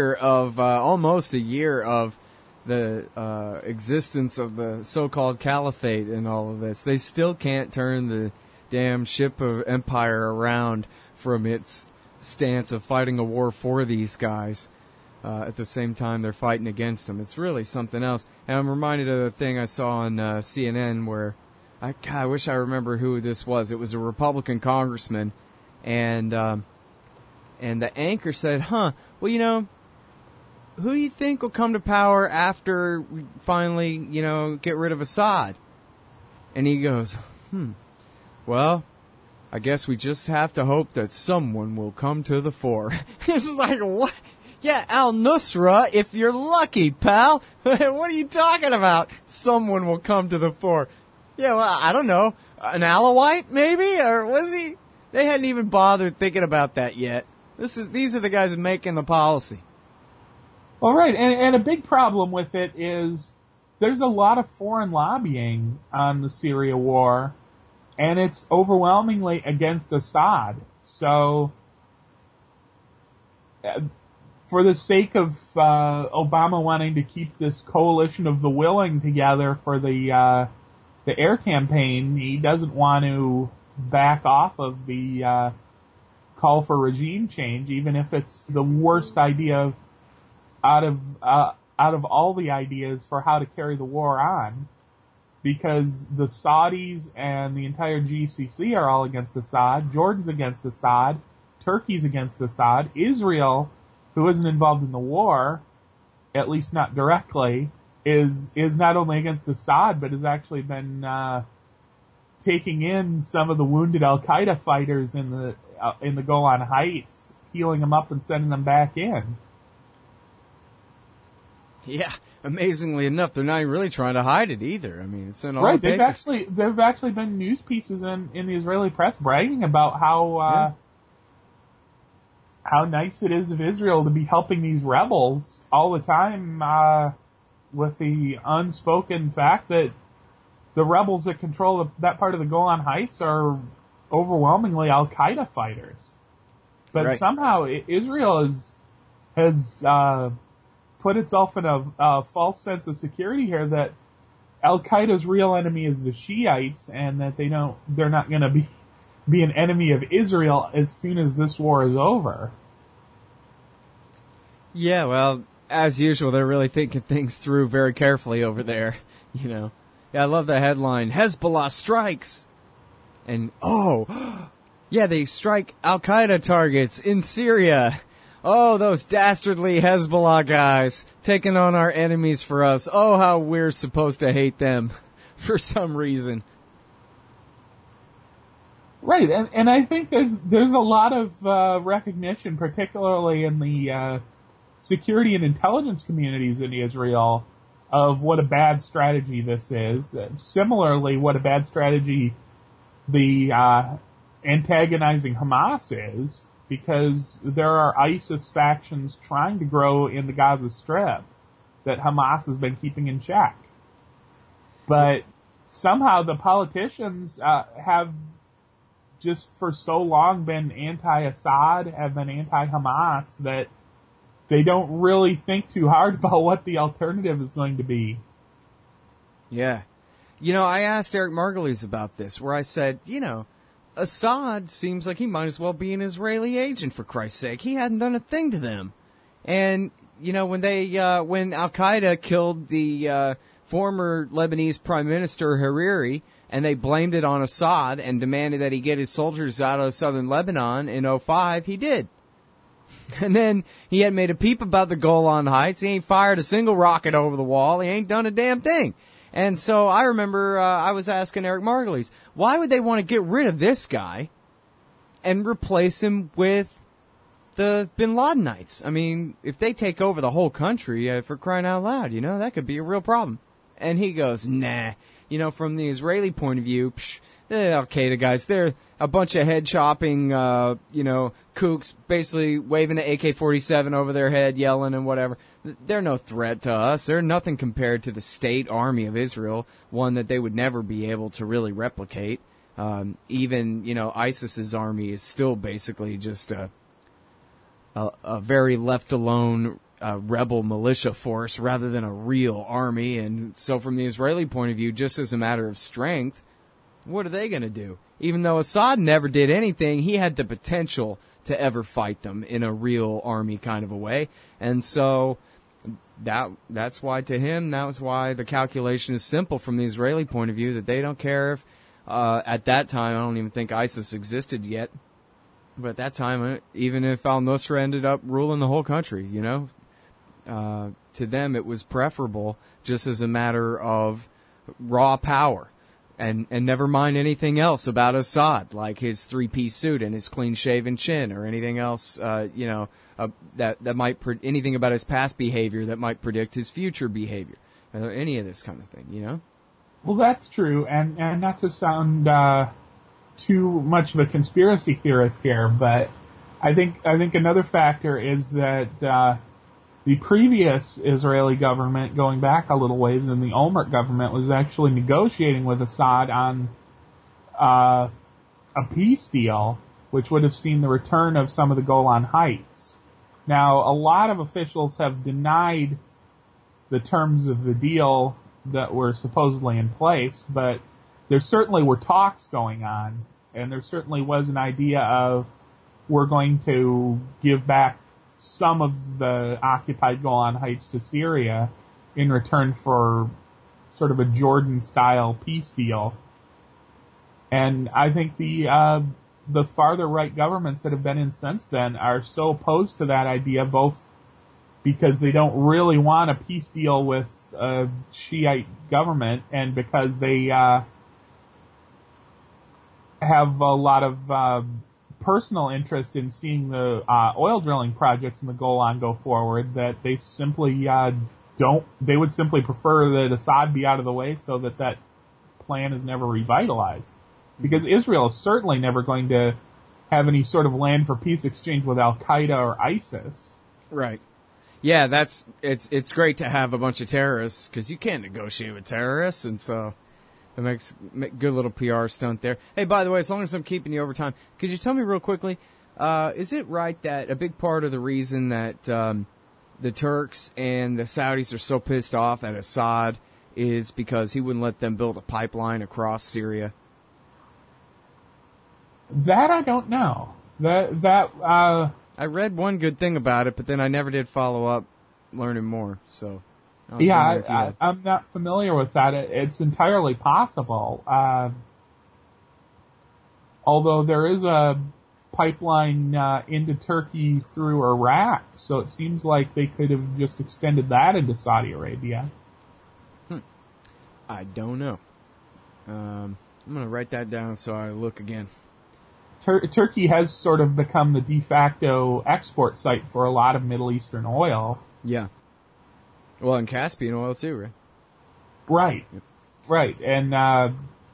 almost a year of the existence of the so-called caliphate and all of this, they still can't turn the damn ship of empire around from its stance of fighting a war for these guys. At the same time, they're fighting against them. It's really something else. And I'm reminded of the thing I saw on CNN where I wish I remember who this was. It was a Republican congressman, and the anchor said, well, who do you think will come to power after we finally, get rid of Assad? And he goes, well, I guess we just have to hope that someone will come to the fore. This is like, what? Yeah, al-Nusra, if you're lucky, pal. What are you talking about? Someone will come to the fore. Yeah, well, I don't know. An Alawite, maybe? Or was he? They hadn't even bothered thinking about that yet. These are the guys making the policy. Well, right, and a big problem with it is there's a lot of foreign lobbying on the Syria war, and it's overwhelmingly against Assad. So, for the sake of Obama wanting to keep this coalition of the willing together for the air campaign, he doesn't want to back off of the call for regime change, even if it's the worst idea out of all the ideas for how to carry the war on, because the Saudis and the entire GCC are all against Assad, Jordan's against Assad, Turkey's against Assad, Israel, who isn't involved in the war, at least not directly, is not only against Assad, but has actually been taking in some of the wounded Al-Qaeda fighters in the Golan Heights, healing them up and sending them back in. Yeah, amazingly enough, they're not really trying to hide it either. I mean, it's in all right. the papers. There've actually been news pieces in the Israeli press bragging about how nice it is of Israel to be helping these rebels all the time with the unspoken fact that the rebels that control that part of the Golan Heights are overwhelmingly Al-Qaeda fighters. But right. somehow Israel has put itself in a false sense of security here that Al-Qaeda's real enemy is the Shiites, and that they're not going to be an enemy of Israel as soon as this war is over. Yeah, well, as usual, they're really thinking things through very carefully over there, you know. Yeah, I love the headline, Hezbollah strikes. And, yeah, they strike Al-Qaeda targets in Syria. Oh, those dastardly Hezbollah guys taking on our enemies for us. Oh, how we're supposed to hate them for some reason. Right, and I think there's a lot of recognition, particularly in the security and intelligence communities in Israel, of what a bad strategy this is. Similarly, what a bad strategy the antagonizing Hamas is, because there are ISIS factions trying to grow in the Gaza Strip that Hamas has been keeping in check. But somehow the politicians have just for so long been anti-Assad, have been anti-Hamas, that they don't really think too hard about what the alternative is going to be. Yeah. You know, I asked Eric Margulies about this, where I said, you know, Assad seems like he might as well be an Israeli agent, for Christ's sake. He hadn't done a thing to them. And, you know, when Al-Qaeda killed the former Lebanese Prime Minister Hariri, and they blamed it on Assad and demanded that he get his soldiers out of southern Lebanon in 2005, he did. And then he hadn't made a peep about the Golan Heights. He ain't fired a single rocket over the wall. He ain't done a damn thing. And so I remember I was asking Eric Margulies, why would they want to get rid of this guy and replace him with the Bin Ladenites? I mean, if they take over the whole country, for crying out loud, you know, that could be a real problem. And he goes, nah. You know, from the Israeli point of view, the Al-Qaeda guys, they're a bunch of head-chopping, kooks, basically waving the AK-47 over their head, yelling and whatever. They're no threat to us. They're nothing compared to the state army of Israel, one that they would never be able to really replicate. Even, you know, ISIS's army is still basically just a very left-alone rebel militia force rather than a real army. And so from the Israeli point of view, just as a matter of strength, what are they going to do? Even though Assad never did anything, he had the potential to ever fight them in a real army kind of a way. And so that's why, to him, that was why the calculation is simple from the Israeli point of view, that they don't care if, at that time, I don't even think ISIS existed yet, but at that time, even if al-Nusra ended up ruling the whole country, you know, to them it was preferable just as a matter of raw power. And never mind anything else about Assad, like his three-piece suit and his clean-shaven chin, or anything else, that might anything about his past behavior that might predict his future behavior, any of this kind of thing, you know. Well, that's true, and not to sound too much of a conspiracy theorist here, but I think another factor is that the previous Israeli government, going back a little ways, and the Olmert government was actually negotiating with Assad on a peace deal, which would have seen the return of some of the Golan Heights. Now, a lot of officials have denied the terms of the deal that were supposedly in place, but there certainly were talks going on, and there certainly was an idea of, we're going to give back some of the occupied Golan Heights to Syria in return for sort of a Jordan-style peace deal. And I think the farther right governments that have been in since then are so opposed to that idea, both because they don't really want a peace deal with a Shiite government, and because they have a lot of personal interest in seeing the oil drilling projects in the Golan go forward, that they simply they would simply prefer that Assad be out of the way so that plan is never revitalized. Because Israel is certainly never going to have any sort of land for peace exchange with Al-Qaeda or ISIS. Right. Yeah, it's great to have a bunch of terrorists because you can't negotiate with terrorists, and so it makes good little PR stunt there. Hey, by the way, as long as I'm keeping you over time, could you tell me real quickly, is it right that a big part of the reason that the Turks and the Saudis are so pissed off at Assad is because he wouldn't let them build a pipeline across Syria? That I don't know. I read one good thing about it, but then I never did follow up learning more. So, I'm not familiar with that. It's entirely possible. Although there is a pipeline into Turkey through Iraq, so it seems like they could have just extended that into Saudi Arabia. I don't know. I'm going to write that down so I look again. Turkey has sort of become the de facto export site for a lot of Middle Eastern oil. Yeah. Well, and Caspian oil too, right? Right. Yep. Right. And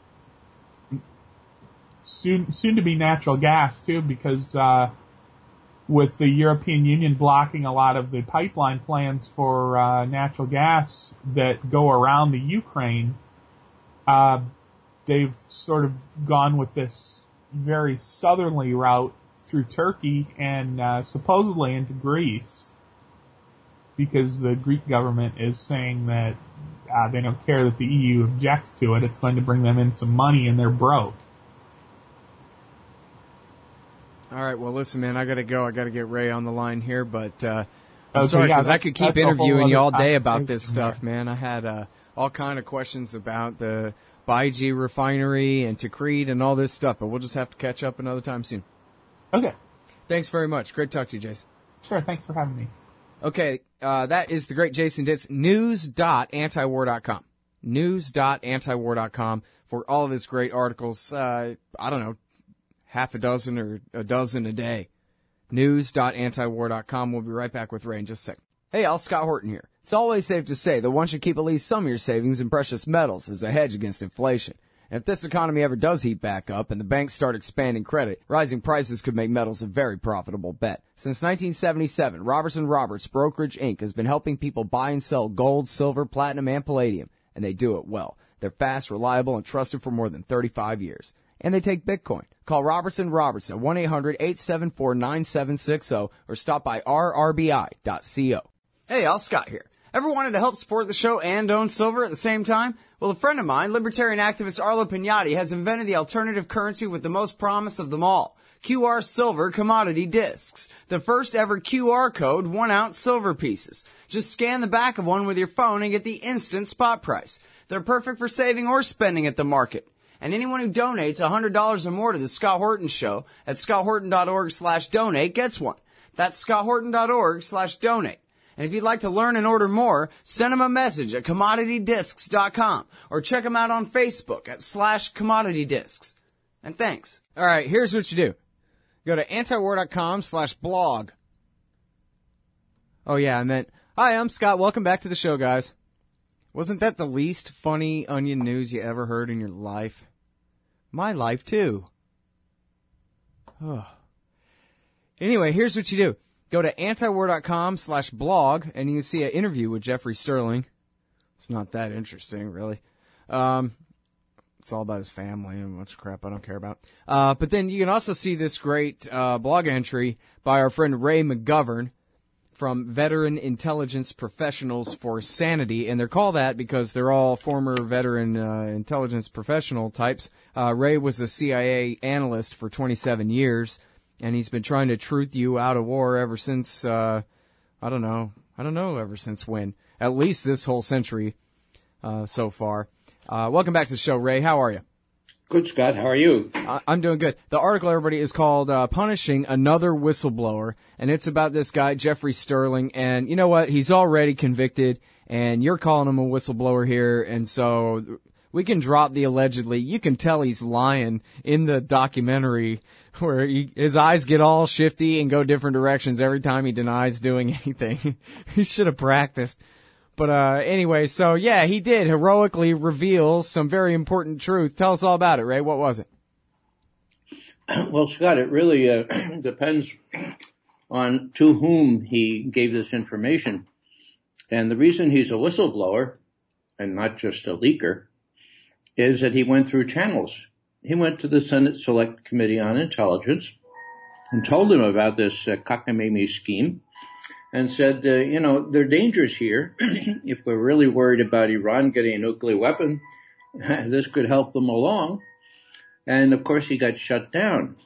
soon to be natural gas too, because with the European Union blocking a lot of the pipeline plans for natural gas that go around the Ukraine, they've sort of gone with this very southerly route through Turkey and supposedly into Greece, because the Greek government is saying that they don't care that the EU objects to it. It's going to bring them in some money, and they're broke. All right, well, listen, man, I got to go. I got to get Ray on the line here, but I'm sorry, because I could keep interviewing you all day about this stuff, man. I had all kind of questions about the Baiji refinery and Tikrit and all this stuff, but we'll just have to catch up another time soon. Okay. Thanks very much. Great to talk to you, Jason. Sure, thanks for having me. Okay, that is the great Jason Ditz, news.antiwar.com. News.antiwar.com for all of his great articles. I don't know, half a dozen or a dozen a day. News.antiwar.com. We'll be right back with Ray in just a second. Hey, Al, Scott Horton here. It's always safe to say that one should keep at least some of your savings in precious metals as a hedge against inflation. And if this economy ever does heat back up and the banks start expanding credit, rising prices could make metals a very profitable bet. Since 1977, Robertson Roberts Brokerage Inc. has been helping people buy and sell gold, silver, platinum, and palladium, and they do it well. They're fast, reliable, and trusted for more than 35 years. And they take Bitcoin. Call Robertson Roberts at 1-800-874-9760 or stop by rrbi.co. Hey, Al, Scott here. Ever wanted to help support the show and own silver at the same time? Well, a friend of mine, libertarian activist Arlo Pignatti, has invented the alternative currency with the most promise of them all. QR Silver Commodity Discs. The first ever QR code 1-ounce silver pieces. Just scan the back of one with your phone and get the instant spot price. They're perfect for saving or spending at the market. And anyone who donates $100 or more to the Scott Horton Show at scotthorton.org/donate gets one. That's scotthorton.org/donate. And if you'd like to learn and order more, send them a message at commoditydiscs.com or check them out on Facebook at /commoditydiscs. And thanks. All right, here's what you do. Go to antiwar.com/blog. Oh, yeah, I meant, hi, I'm Scott. Welcome back to the show, guys. Wasn't that the least funny onion news you ever heard in your life? My life, too. Oh. Anyway, here's what you do. Go to antiwar.com/blog, and you can see an interview with Jeffrey Sterling. It's not that interesting, really. It's all about his family and much crap I don't care about. But then you can also see this great blog entry by our friend Ray McGovern from Veteran Intelligence Professionals for Sanity, and they're called that because they're all former veteran intelligence professional types. Ray was a CIA analyst for 27 years. And he's been trying to truth you out of war ever since, I don't know ever since when. At least this whole century so far. Welcome back to the show, Ray. How are you? Good, Scott. How are you? I'm doing good. The article, everybody, is called Punishing Another Whistleblower, and it's about this guy, Jeffrey Sterling. And you know what? He's already convicted, and you're calling him a whistleblower here, and so we can drop the allegedly. You can tell he's lying in the documentary where his eyes get all shifty and go different directions every time he denies doing anything. He should have practiced. But anyway, so yeah, he did heroically reveal some very important truth. Tell us all about it, Ray. What was it? Well, Scott, it really depends on to whom he gave this information. And the reason he's a whistleblower and not just a leaker is that he went through channels. He went to the Senate Select Committee on Intelligence and told them about this cockamamie scheme and said, there are dangers here. If we're really worried about Iran getting a nuclear weapon, this could help them along. And, of course, he got shut down.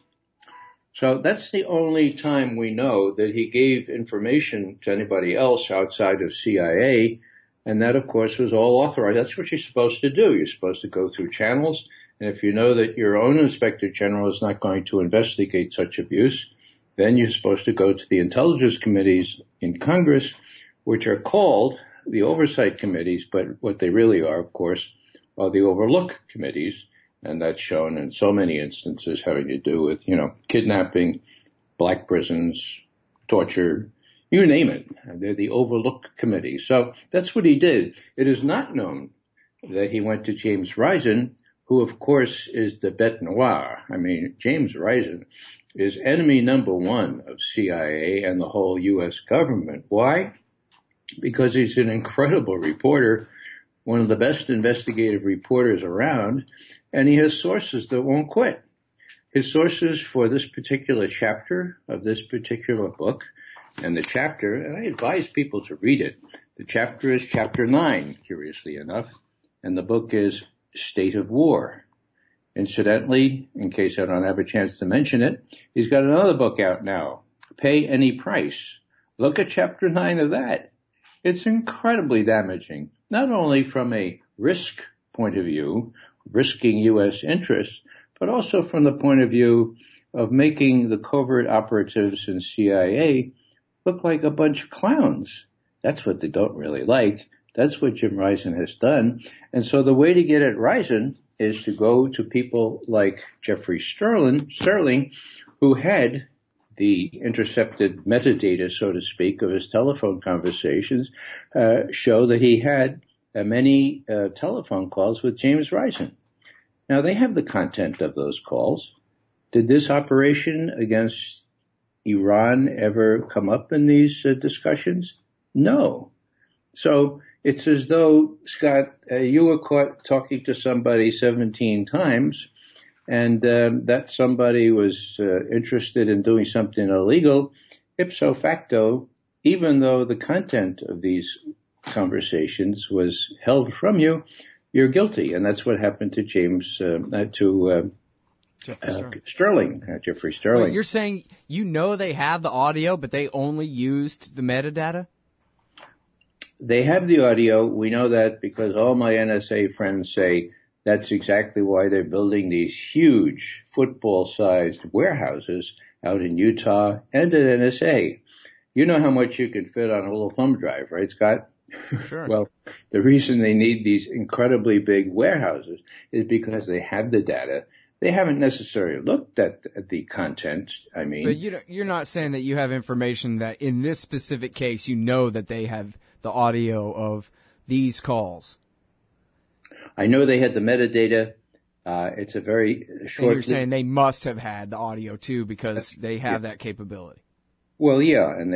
So that's the only time we know that he gave information to anybody else outside of CIA. And that, of course, was all authorized. That's what you're supposed to do. You're supposed to go through channels. And if you know that your own inspector general is not going to investigate such abuse, then you're supposed to go to the intelligence committees in Congress, which are called the oversight committees, but what they really are, of course, are the overlook committees. And that's shown in so many instances having to do with, kidnapping, black prisons, torture, you name it. They're the overlook committee. So that's what he did. It is not known that he went to James Risen, who, of course, is the bête noire. I mean, James Risen is enemy number one of CIA and the whole U.S. government. Why? Because he's an incredible reporter, one of the best investigative reporters around, and he has sources that won't quit. His sources for this particular chapter of this particular book, and the chapter, and I advise people to read it, the chapter is chapter 9, curiously enough, and the book is State of War. Incidentally, in case I don't have a chance to mention it, he's got another book out now, Pay Any Price. Look at chapter 9 of that. It's incredibly damaging, not only from a risk point of view, risking U.S. interests, but also from the point of view of making the covert operatives in CIA look like a bunch of clowns. That's what they don't really like. That's what Jim Risen has done. And so the way to get at Risen is to go to people like Jeffrey Sterling, who had the intercepted metadata, so to speak, of his telephone conversations, show that he had many telephone calls with James Risen. Now, they have the content of those calls. Did this operation against Iran ever come up in these discussions? No. So it's as though, Scott, you were caught talking to somebody 17 times, and that somebody was interested in doing something illegal. Ipso facto, even though the content of these conversations was held from you, you're guilty. And that's what happened to Jeffrey Sterling. Wait, you're saying they have the audio, but they only used the metadata? They have the audio. We know that because all my NSA friends say that's exactly why they're building these huge football-sized warehouses out in Utah and at NSA. You know how much you can fit on a little thumb drive, right, Scott? Sure. Well, the reason they need these incredibly big warehouses is because they have the data. They haven't necessarily looked at the content. I mean, but you're not saying that you have information that in this specific case, that they have the audio of these calls. I know they had the metadata. It's a very short. And you're saying they must have had the audio too because they have that capability. Well, yeah, and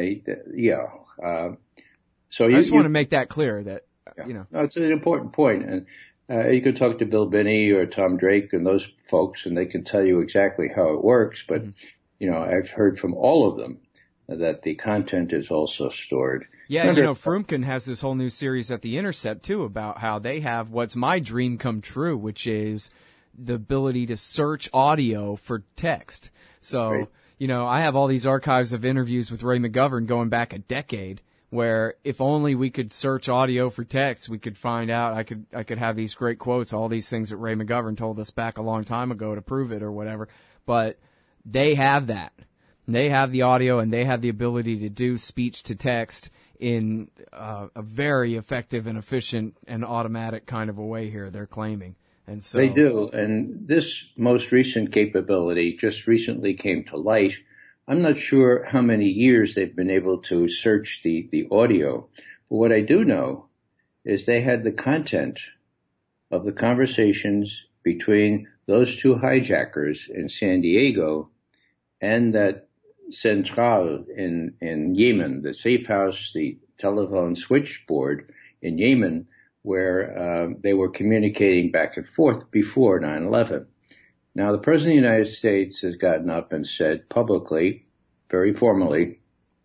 so I just want to make that clear that, No, it's an important point. And you could talk to Bill Binney or Tom Drake and those folks, and they can tell you exactly how it works. But, I've heard from all of them that the content is also stored. Yeah, Frumkin has this whole new series at The Intercept, too, about how they have what's my dream come true, which is the ability to search audio for text. So, right. I have all these archives of interviews with Ray McGovern going back a decade, where if only we could search audio for text, we could find out. I could have these great quotes, all these things that Ray McGovern told us back a long time ago to prove it or whatever. But they have that. They have the audio and they have the ability to do speech to text in a very effective and efficient and automatic kind of a way here, they're claiming. And so they do. And this most recent capability just recently came to light. I'm not sure how many years they've been able to search the audio. But what I do know is they had the content of the conversations between those two hijackers in San Diego and that Central in Yemen, the safe house, the telephone switchboard in Yemen, where they were communicating back and forth before 9/11. Now, the President of the United States has gotten up and said publicly, very formally,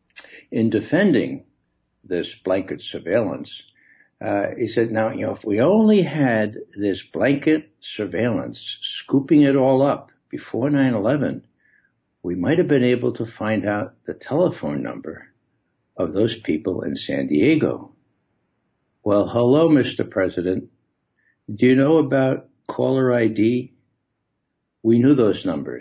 in defending this blanket surveillance, he said, now, if we only had this blanket surveillance, scooping it all up before 9/11, we might have been able to find out the telephone number of those people in San Diego. Well, hello, Mr. President. Do you know about caller ID? We knew those numbers.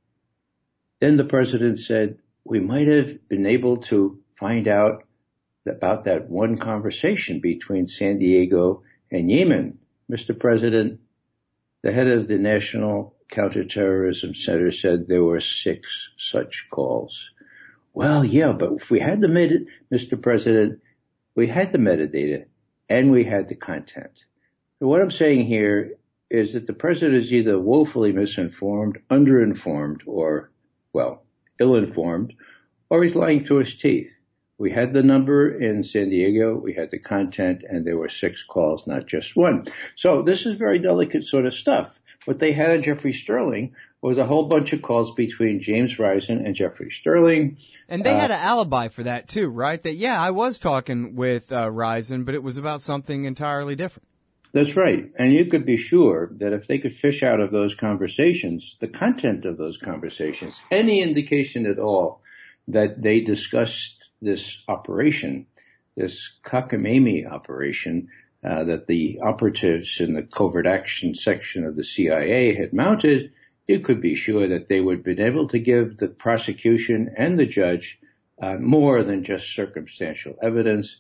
Then the president said, we might have been able to find out about that one conversation between San Diego and Yemen. Mr. President, the head of the National Counterterrorism Center said there were 6 such calls. Well, yeah, but if we had the Mr. President, we had the metadata and we had the content. So what I'm saying here is that the president is either woefully misinformed, underinformed, or, well, ill-informed, or he's lying through his teeth. We had the number in San Diego, we had the content, and there were 6 calls, not just one. So this is very delicate sort of stuff. What they had on Jeffrey Sterling was a whole bunch of calls between James Risen and Jeffrey Sterling. And they had an alibi for that, too, right? That, yeah, I was talking with Risen, but it was about something entirely different. That's right. And you could be sure that if they could fish out of those conversations, the content of those conversations, any indication at all that they discussed this operation, this cockamamie operation that the operatives in the covert action section of the CIA had mounted, you could be sure that they would have been able to give the prosecution and the judge more than just circumstantial evidence.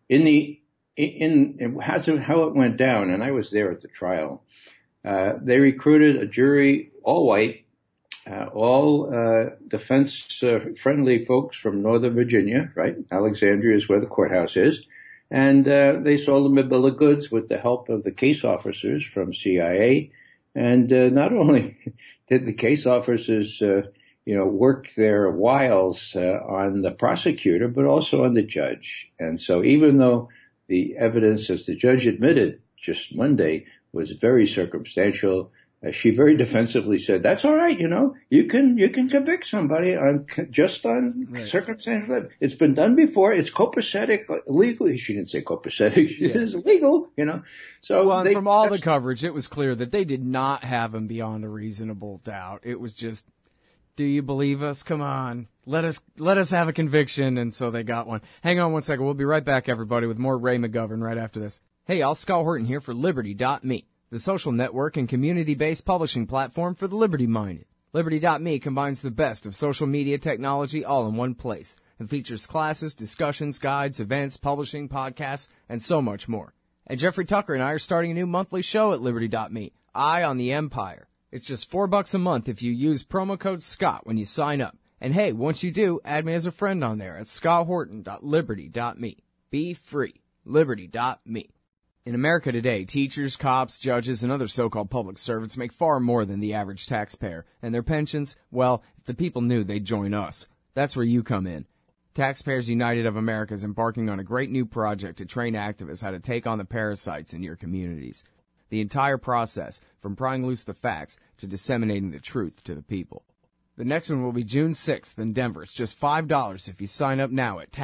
How it went down, and I was there at the trial, they recruited a jury, all white, all defense-friendly folks from Northern Virginia, right? Alexandria is where the courthouse is. And they sold them a bill of goods with the help of the case officers from CIA. And not only did the case officers, work their wiles on the prosecutor, but also on the judge. And so even though the evidence, as the judge admitted just Monday, was very circumstantial, she very defensively said, that's all right, you can convict somebody on circumstantial evidence. It's been done before. It's copacetic legally. She didn't say copacetic. It is legal, So well, from all the coverage, it was clear that they did not have him beyond a reasonable doubt. It was just, do you believe us? Come on. Let us have a conviction. And so they got one. Hang on one second. We'll be right back, everybody, with more Ray McGovern right after this. Hey, y'all, Scott Horton here for Liberty.me, the social network and community-based publishing platform for the liberty-minded. Liberty.me combines the best of social media technology all in one place and features classes, discussions, guides, events, publishing, podcasts, and so much more. And Jeffrey Tucker and I are starting a new monthly show at Liberty.me, Eye on the Empire. It's just $4 a month if you use promo code SCOTT when you sign up. And hey, once you do, add me as a friend on there at scotthorton.liberty.me. Be free. Liberty.me. In America today, teachers, cops, judges, and other so-called public servants make far more than the average taxpayer. And their pensions, well, if the people knew, they'd join us. That's where you come in. Taxpayers United of America is embarking on a great new project to train activists how to take on the parasites in your communities. The entire process, from prying loose the facts to disseminating the truth to the people. The next one will be June 6th in Denver. It's just $5 if you sign up now at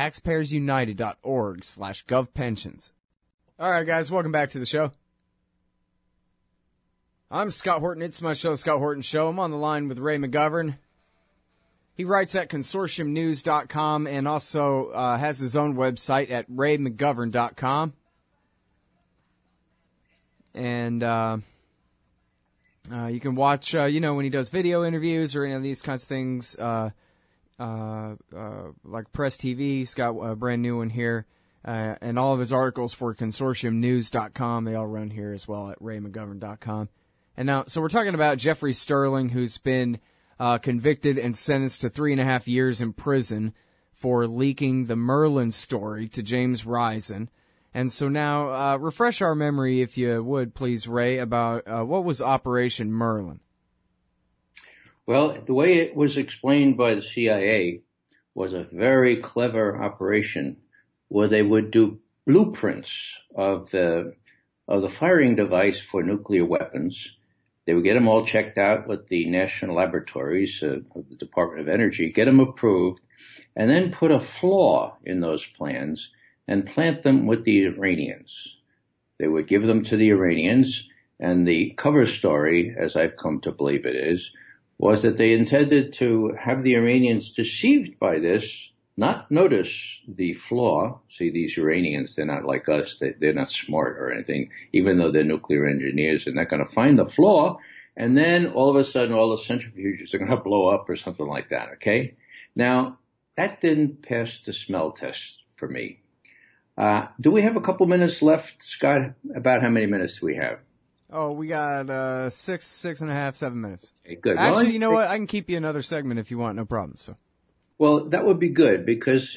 taxpayersunited.org/govpensions. All right, guys, welcome back to the show. I'm Scott Horton. It's my show, Scott Horton Show. I'm on the line with Ray McGovern. He writes at consortiumnews.com and also has his own website at raymcgovern.com. And you can watch, when he does video interviews or any of these kinds of things, like Press TV. He's got a brand new one here. And all of his articles for consortiumnews.com, they all run here as well at raymcgovern.com. And now, so we're talking about Jeffrey Sterling, who's been convicted and sentenced to 3.5 years in prison for leaking the Merlin story to James Risen. And so now, refresh our memory, if you would, please, Ray, about what was Operation Merlin. Well, the way it was explained by the CIA was a very clever operation where they would do blueprints of the firing device for nuclear weapons. They would get them all checked out with the national laboratories of the Department of Energy, get them approved, and then put a flaw in those plans and plant them with the Iranians. They would give them to the Iranians, and the cover story, as I've come to believe it is, was that they intended to have the Iranians deceived by this, not notice the flaw. See, these Iranians, they're not like us. They're not smart or anything, even though they're nuclear engineers. They're not going to find the flaw. And then all of a sudden, all the centrifuges are going to blow up or something like that, okay? Now, that didn't pass the smell test for me. Do we have a couple minutes left, Scott? About how many minutes do we have? Oh, we got 6 and a half, 7 minutes. Okay, good. Actually, well, you know what? I can keep you another segment if you want. No problem. So. Well, that would be good because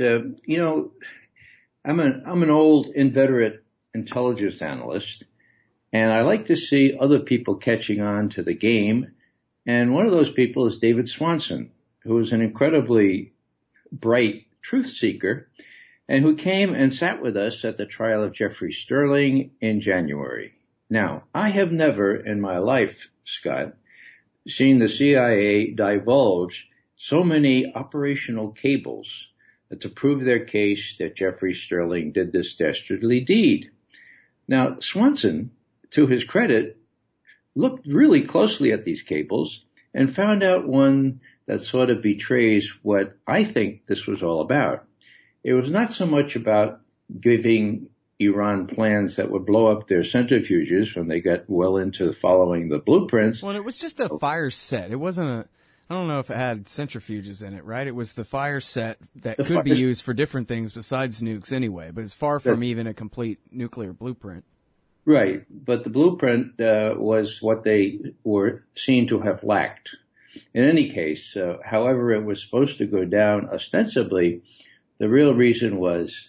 I'm an old, inveterate intelligence analyst, and I like to see other people catching on to the game. And one of those people is David Swanson, who is an incredibly bright truth seeker, and who came and sat with us at the trial of Jeffrey Sterling in January. Now, I have never in my life, Scott, seen the CIA divulge so many operational cables to prove their case that Jeffrey Sterling did this dastardly deed. Now, Swanson, to his credit, looked really closely at these cables and found out one that sort of betrays what I think this was all about. It was not so much about giving Iran plans that would blow up their centrifuges when they got well into following the blueprints. Well, it was just a fire set. It wasn't I don't know if it had centrifuges in it, right? It was the fire set that could be used for different things besides nukes anyway, but it's far from even a complete nuclear blueprint. Right, but the blueprint was what they were seen to have lacked. In any case, however it was supposed to go down ostensibly, the real reason was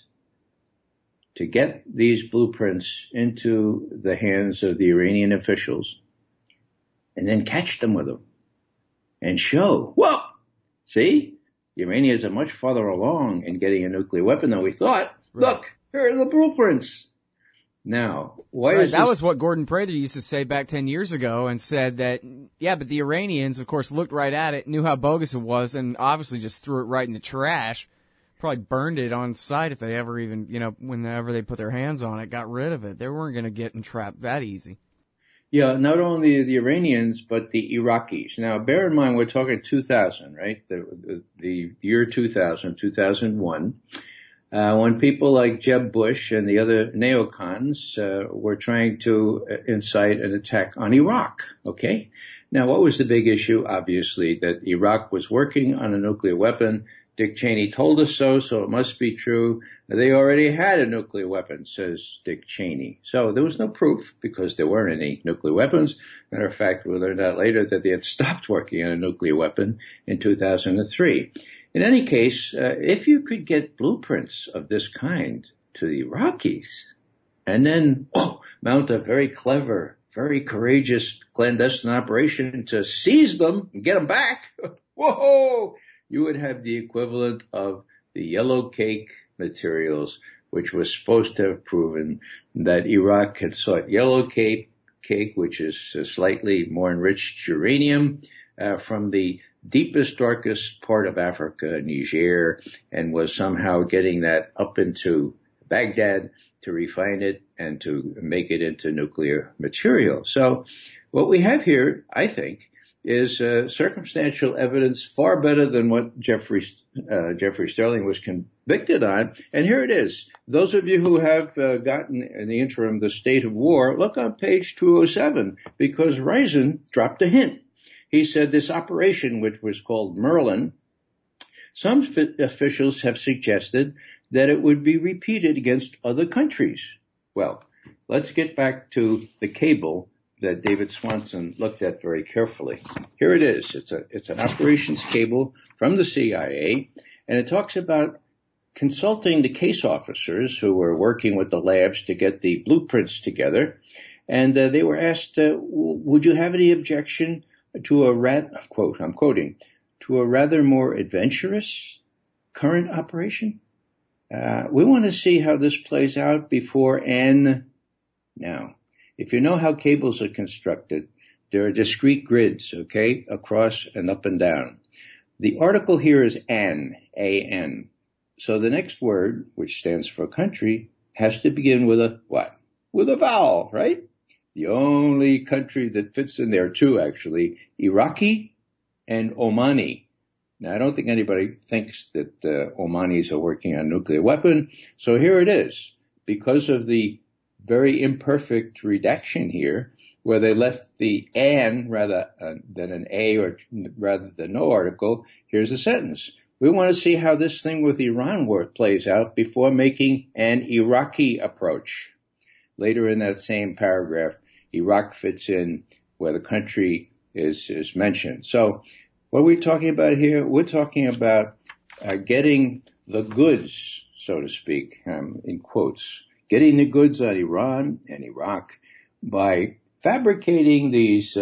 to get these blueprints into the hands of the Iranian officials and then catch them with them and show, well, see, the Iranians are much farther along in getting a nuclear weapon than we thought. Right. Look, here are the blueprints. Now, why is that was what Gordon Prather used to say back 10 years ago and said that, yeah, but the Iranians, of course, looked right at it, knew how bogus it was, and obviously just threw it right in the trash. Probably burned it on site if they ever even, whenever they put their hands on it, got rid of it. They weren't going to get entrapped that easy. Yeah, not only the Iranians, but the Iraqis. Now, bear in mind, we're talking 2000, right? The year 2000, 2001, when people like Jeb Bush and the other neocons were trying to incite an attack on Iraq, okay? Now, what was the big issue? Obviously, that Iraq was working on a nuclear weapon. Dick Cheney told us so it must be true. They already had a nuclear weapon, says Dick Cheney. So there was no proof because there weren't any nuclear weapons. Matter of fact, we learned out later that they had stopped working on a nuclear weapon in 2003. In any case, if you could get blueprints of this kind to the Iraqis and then mount a very clever, very courageous clandestine operation to seize them and get them back, whoa! You would have the equivalent of the yellow cake materials, which was supposed to have proven that Iraq had sought yellow cake, which is slightly more enriched uranium, from the deepest, darkest part of Africa, Niger, and was somehow getting that up into Baghdad to refine it and to make it into nuclear material. So what we have here, I think, is circumstantial evidence far better than what Jeffrey Sterling was convicted on. And here it is. Those of you who have gotten in the interim the state of war, look on page 207, because Risen dropped a hint. He said this operation, which was called Merlin, some officials have suggested that it would be repeated against other countries. Well, let's get back to the cable that David Swanson looked at very carefully. Here it is. It's an operations cable from the CIA, and it talks about consulting the case officers who were working with the labs to get the blueprints together. And they were asked, would you have any objection to a quote, I'm quoting, to a rather more adventurous current operation. We want to see how this plays out before and now. If you know how cables are constructed, there are discrete grids, okay, across and up and down. The article here is an, A-N. So the next word, which stands for country, has to begin with a what? With a vowel, right? The only country that fits in there too, actually, Iraqi and Omani. Now, I don't think anybody thinks that Omanis are working on a nuclear weapon. So here it is. Because of the very imperfect redaction here, where they left the an rather than an a or rather than no article, here's a sentence. We want to see how this thing with Iran plays out before making an Iraqi approach. Later in that same paragraph, Iraq fits in where the country is mentioned. So what are we talking about here? We're talking about getting the goods, so to speak, in quotes, getting the goods on Iran and Iraq by fabricating these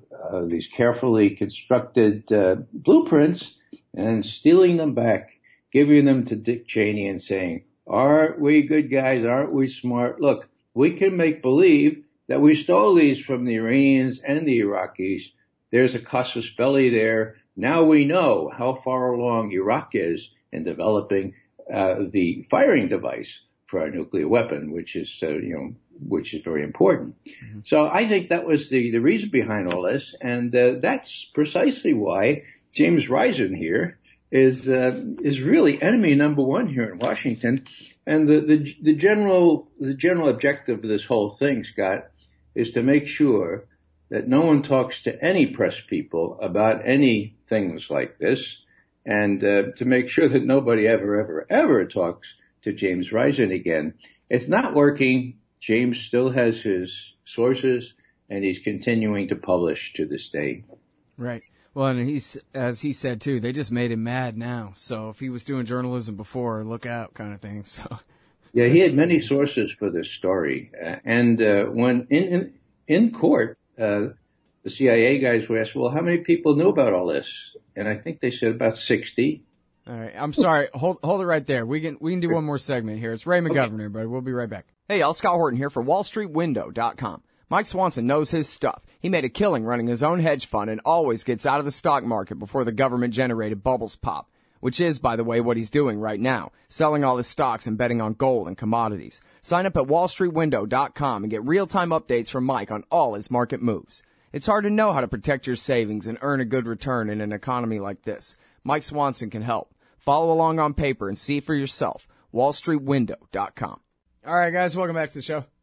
carefully constructed blueprints and stealing them back, giving them to Dick Cheney and saying, aren't we good guys? Aren't we smart? Look, we can make believe that we stole these from the Iranians and the Iraqis. There's a casus belli there. Now we know how far along Iraq is in developing the firing device for a nuclear weapon, which is very important. Mm-hmm. So I think that was the reason behind all this, and that's precisely why James Risen here is really enemy number one here in Washington. And the general objective of this whole thing, Scott, is to make sure that no one talks to any press people about any things like this, and to make sure that nobody ever talks to James Risen again. It's not working. James still has his sources, and he's continuing to publish to this day. Right. Well, and as he said too, they just made him mad now. So if he was doing journalism before, look out, kind of thing. So yeah, he had many sources for this story, and when in court, the CIA guys were asked, "Well, how many people knew about all this?" And I think they said about 60. All right, I'm sorry. Hold it right there. We can do one more segment here. It's Ray McGovern, but we'll be right back. Hey, y'all, Scott Horton here for WallStreetWindow.com. Mike Swanson knows his stuff. He made a killing running his own hedge fund and always gets out of the stock market before the government-generated bubbles pop, which is, by the way, what he's doing right now, selling all his stocks and betting on gold and commodities. Sign up at WallStreetWindow.com and get real-time updates from Mike on all his market moves. It's hard to know how to protect your savings and earn a good return in an economy like this. Mike Swanson can help. Follow along on paper and see for yourself. WallStreetWindow.com. All right, guys, welcome back to the show.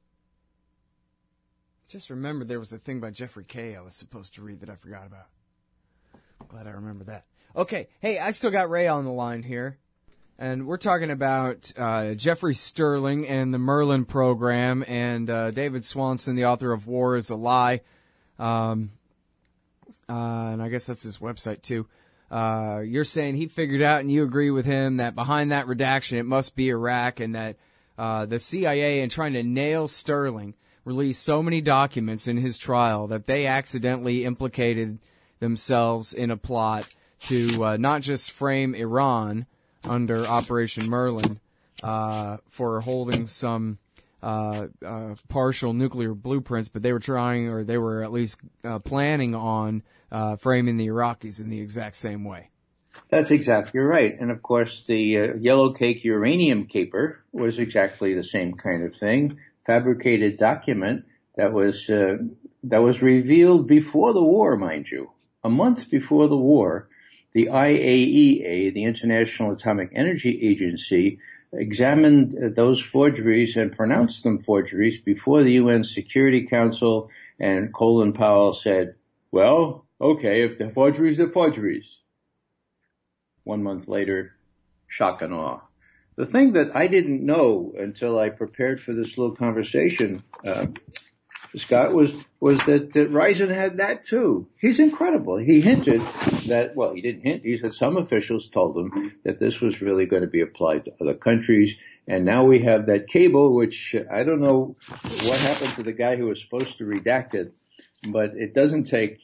Just remembered there was a thing by Jeffrey Kay I was supposed to read that I forgot about. I'm glad I remember that. Okay, hey, I still got Ray on the line here, and we're talking about Jeffrey Sterling and the Merlin program, and David Swanson, the author of War is a Lie, and I guess that's his website too. You're saying he figured out, and you agree with him, that behind that redaction it must be Iraq, and that the CIA, in trying to nail Sterling, released so many documents in his trial that they accidentally implicated themselves in a plot to not just frame Iran under Operation Merlin for holding some partial nuclear blueprints, but they were at least planning on framing the Iraqis in the exact same way. That's exactly right. And of course, the yellow cake uranium caper was exactly the same kind of thing. Fabricated document that was revealed before the war, mind you. A month before the war, the IAEA, the International Atomic Energy Agency, examined those forgeries and pronounced them forgeries before the UN Security Council, and Colin Powell said, well, okay, if they're forgeries, they're forgeries. 1 month later, shock and awe. The thing that I didn't know until I prepared for this little conversation, Scott, was that Risen had that too. He's incredible. He hinted that, well, he didn't hint. He said some officials told him that this was really going to be applied to other countries. And now we have that cable, which I don't know what happened to the guy who was supposed to redact it. but it doesn't take,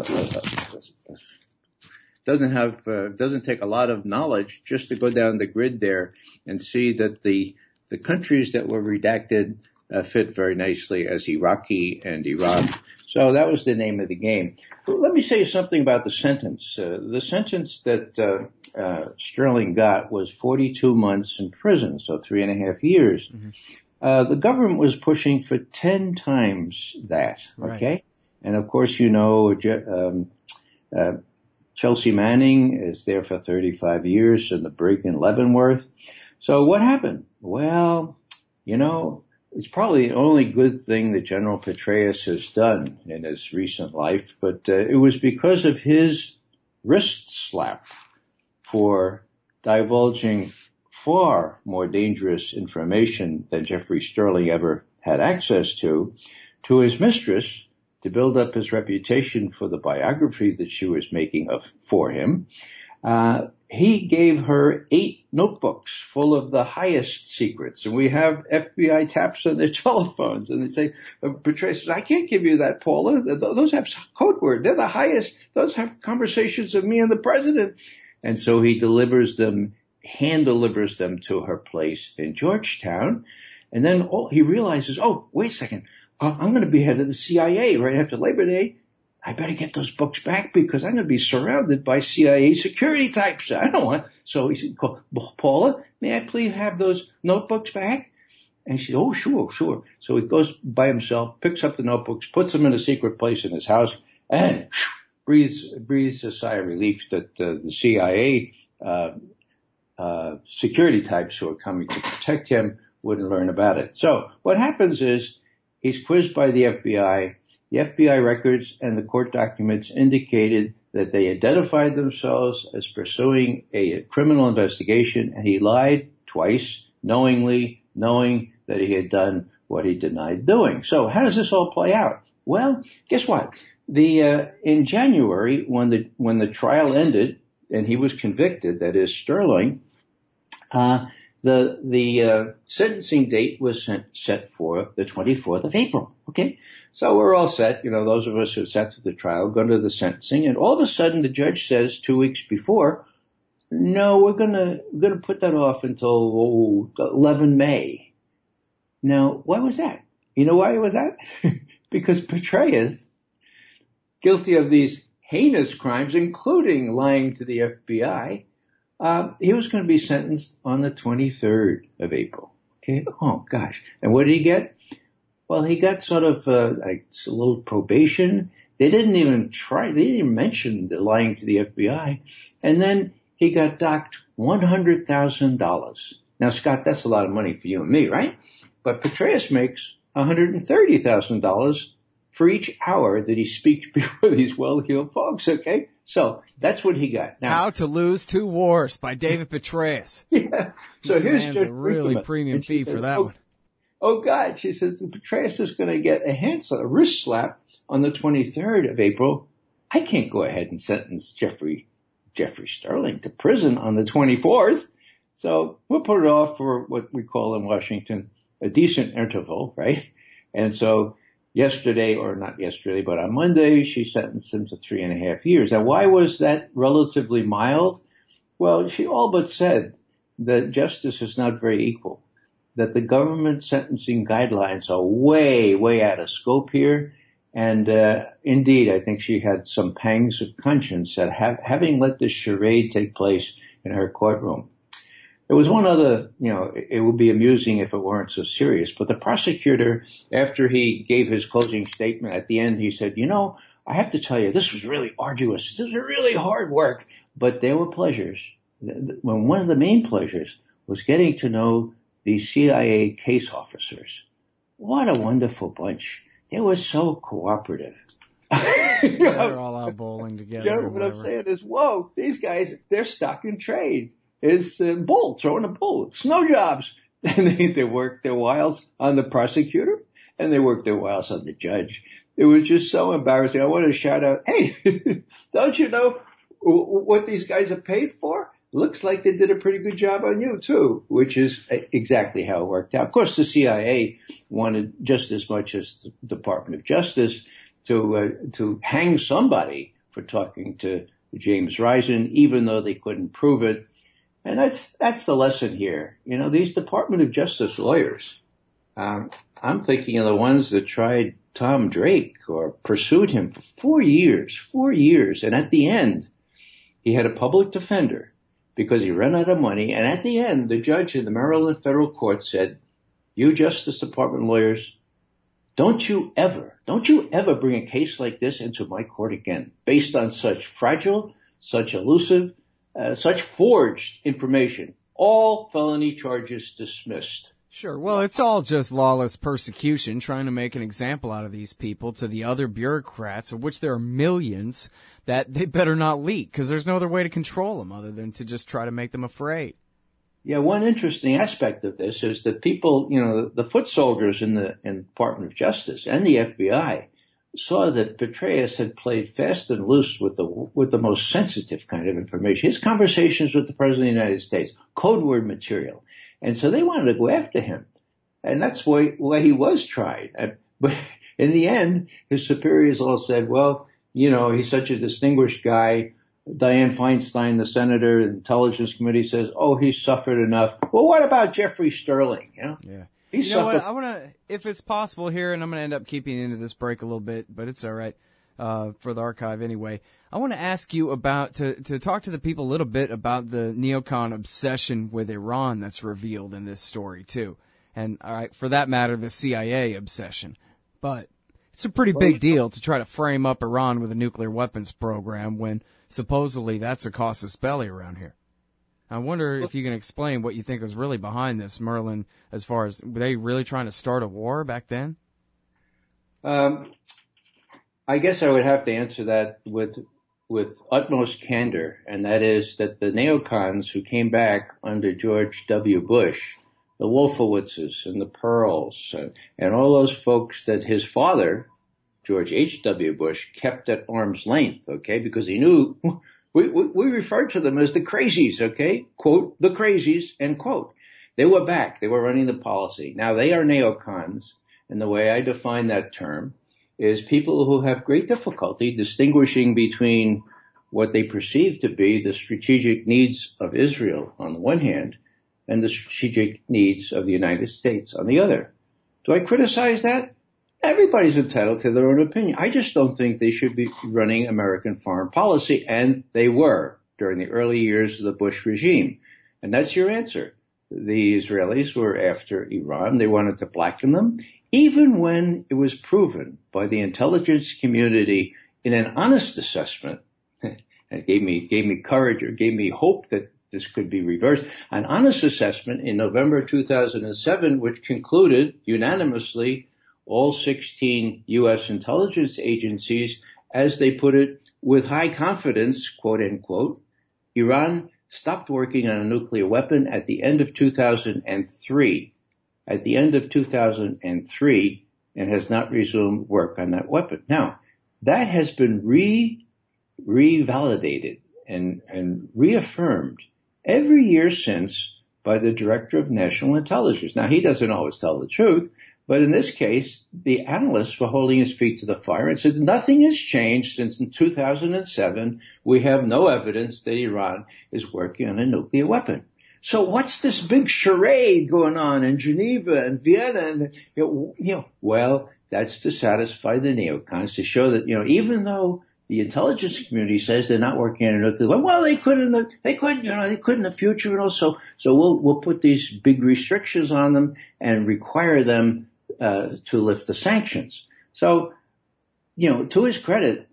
doesn't take a lot of knowledge just to go down the grid there and see that the countries that were redacted fit very nicely as Iraqi and Iran. So that was the name of the game. But let me say something about the sentence. The sentence that Sterling got was 42 months in prison, so 3.5 years. Mm-hmm. The government was pushing for 10 times that, okay? Right. And of course, Chelsea Manning is there for 35 years in the brig in Leavenworth. So what happened? Well, it's probably the only good thing that General Petraeus has done in his recent life, but it was because of his wrist slap for divulging far more dangerous information than Jeffrey Sterling ever had access to his mistress to build up his reputation for the biography that she was making for him. He gave her 8 notebooks full of the highest secrets. And we have FBI taps on their telephones. And they say, Petraeus says, I can't give you that, Paula. Those have code word. They're the highest. Those have conversations of me and the president. And so he hand delivers them to her place in Georgetown. And then he realizes, wait a second. I'm going to be head of the CIA right after Labor Day. I better get those books back because I'm going to be surrounded by CIA security types. I don't want. So he said, Paula, may I please have those notebooks back? And she said, oh, sure. So he goes by himself, picks up the notebooks, puts them in a secret place in his house, and breathes a sigh of relief that the CIA security types who are coming to protect him wouldn't learn about it. So what happens is he's quizzed by the FBI. The FBI records and the court documents indicated that they identified themselves as pursuing a criminal investigation, and he lied twice, knowing that he had done what he denied doing. So how does this all play out? Well, guess what? In January, when the trial ended and he was convicted, that is Sterling, the sentencing date was set for the 24th of April. Okay. So we're all set. Those of us who sat through the trial go to the sentencing, and all of a sudden the judge says 2 weeks before, no, we're gonna put that off until 11 May. Now, why was that? You know why it was that? Because Petraeus, guilty of these heinous crimes, including lying to the FBI, he was going to be sentenced on the 23rd of April. Okay. Oh gosh. And what did he get? Well, he got sort of a little probation. They didn't even mention the lying to the FBI. And then he got docked $100,000. Now, Scott, that's a lot of money for you and me, right? But Petraeus makes $130,000 for each hour that he speaks before these well-heeled folks, okay? So that's what he got. Now, How to Lose 2 Wars by David Petraeus. Yeah. So here's a really premium fee for that one. Oh God, she says, Petraeus is going to get a wrist slap on the 23rd of April. I can't go ahead and sentence Jeffrey Sterling to prison on the 24th. So we'll put it off for what we call in Washington a decent interval, right? And so on Monday, she sentenced him to 3.5 years. Now, why was that relatively mild? Well, she all but said that justice is not very equal, that the government sentencing guidelines are way, way out of scope here. And indeed, I think she had some pangs of conscience at having let this charade take place in her courtroom. There was one other, it would be amusing if it weren't so serious, but the prosecutor, after he gave his closing statement at the end, he said, I have to tell you, this was really arduous. This was really hard work, but there were pleasures. One of the main pleasures was getting to know the CIA case officers. What a wonderful bunch. They were so cooperative. They're all out bowling together. What I'm saying is, whoa, these guys, they're stock in trade. It's throwing a bull, snow jobs. And they worked their wiles on the prosecutor and they worked their wiles on the judge. It was just so embarrassing. I want to shout out, hey, don't you know what these guys are paid for? Looks like they did a pretty good job on you too, which is exactly how it worked out. Of course, the CIA wanted just as much as the Department of Justice to hang somebody for talking to James Risen, even though they couldn't prove it. And that's the lesson here. You know, these Department of Justice lawyers, I'm thinking of the ones that tried Tom Drake or pursued him for 4 years. And at the end, he had a public defender because he ran out of money. And at the end, the judge in the Maryland federal court said, you Justice Department lawyers, don't you ever bring a case like this into my court again, based on such fragile, such elusive, such forged information. All felony charges dismissed. Sure. Well, it's all just lawless persecution, trying to make an example out of these people to the other bureaucrats, of which there are millions, that they better not leak, because there's no other way to control them other than to just try to make them afraid. Yeah, one interesting aspect of this is that people, you know, the foot soldiers in the Department of Justice and the FBI saw that Petraeus had played fast and loose with the most sensitive kind of information. His conversations with the President of the United States, code word material. And so they wanted to go after him. And that's why he was tried. But in the end, his superiors all said, well, you know, he's such a distinguished guy. Dianne Feinstein, the senator, the Intelligence Committee says, oh, he suffered enough. Well, what about Jeffrey Sterling? You know? Yeah. He you know what? I want to, if it's possible here, and I'm going to end up keeping into this break a little bit, but it's all right for the archive anyway. I want to ask you about, to talk to the people a little bit about the neocon obsession with Iran that's revealed in this story, too. And, all right, for that matter, the CIA obsession. But it's a pretty big deal to try to frame up Iran with a nuclear weapons program when supposedly that's a casus belli around here. I wonder if you can explain what you think was really behind this, Merlin, as far as, were they really trying to start a war back then? I guess I would have to answer that with utmost candor, and that is that the neocons who came back under George W. Bush, the Wolfowitzes and the Pearls, and all those folks that his father, George H.W. Bush, kept at arm's length, okay, because he knew we referred to them as the crazies, okay, quote, the crazies, end quote. They were back. They were running the policy. Now, they are neocons, and the way I define that term is people who have great difficulty distinguishing between what they perceive to be the strategic needs of Israel on the one hand and the strategic needs of the United States on the other. Do I criticize that? Everybody's entitled to their own opinion. I just don't think they should be running American foreign policy, and they were during the early years of the Bush regime. And that's your answer. The Israelis were after Iran. They wanted to blacken them, even when it was proven by the intelligence community in an honest assessment. It gave me courage, or gave me hope that this could be reversed. An honest assessment in November 2007, which concluded unanimously all 16 U.S. intelligence agencies, as they put it, with high confidence, quote unquote, Iran stopped working on a nuclear weapon at the end of 2003. At the end of 2003, and has not resumed work on that weapon. Now, that has been revalidated and reaffirmed every year since by the Director of National Intelligence. Now, he doesn't always tell the truth, but in this case, the analysts were holding his feet to the fire and said nothing has changed since in 2007. We have no evidence that Iran is working on a nuclear weapon. So what's this big charade going on in Geneva and Vienna? And, well, that's to satisfy the neocons, to show that, even though the intelligence community says they're not working on a nuclear weapon, well, they could in the future, so we'll put these big restrictions on them and require them to lift the sanctions. So, to his credit,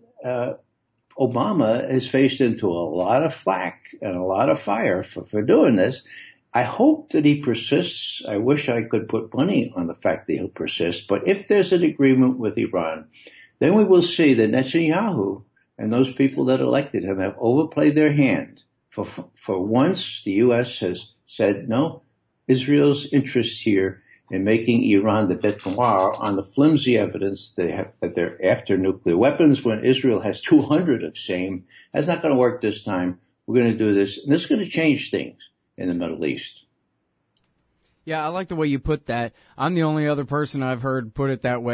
Obama is faced into a lot of flack and a lot of fire for doing this. I hope that he persists. I wish I could put money on the fact that he'll persist. But if there's an agreement with Iran, then we will see that Netanyahu and those people that elected him have overplayed their hand. For once, the U.S. has said, no, Israel's interest here in making Iran the bête noire on the flimsy evidence that they're after nuclear weapons when Israel has 200 of same. That's not going to work this time. We're going to do this. And this is going to change things in the Middle East. Yeah, I like the way you put that. I'm the only other person I've heard put it that way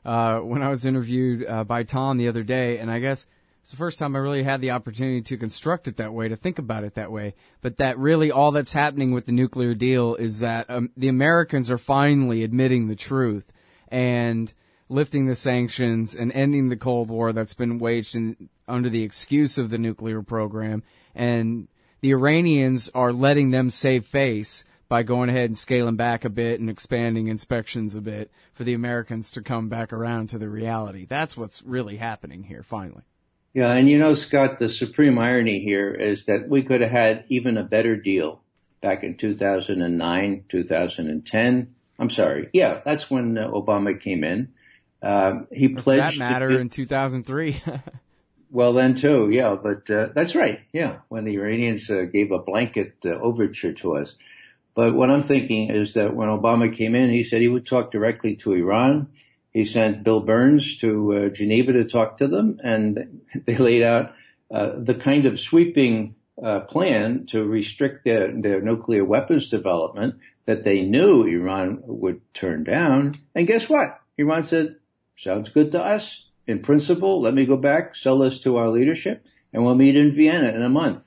when I was interviewed by Tom the other day, and I guess it's the first time I really had the opportunity to construct it that way, to think about it that way. But that really all that's happening with the nuclear deal is that the Americans are finally admitting the truth and lifting the sanctions and ending the Cold War that's been waged under the excuse of the nuclear program. And the Iranians are letting them save face by going ahead and scaling back a bit and expanding inspections a bit for the Americans to come back around to the reality. That's what's really happening here, finally. Yeah, and Scott, the supreme irony here is that we could have had even a better deal back in 2009, 2010. I'm sorry. Yeah, that's when Obama came in. He pledged. For that matter, in 2003. Well, then too, yeah, but that's right. Yeah, when the Iranians gave a blanket overture to us. But what I'm thinking is that when Obama came in, he said he would talk directly to Iran. He sent Bill Burns to Geneva to talk to them, and they laid out the kind of sweeping plan to restrict their nuclear weapons development that they knew Iran would turn down. And guess what? Iran said, sounds good to us. In principle, let me go back, sell this to our leadership, and we'll meet in Vienna in a month.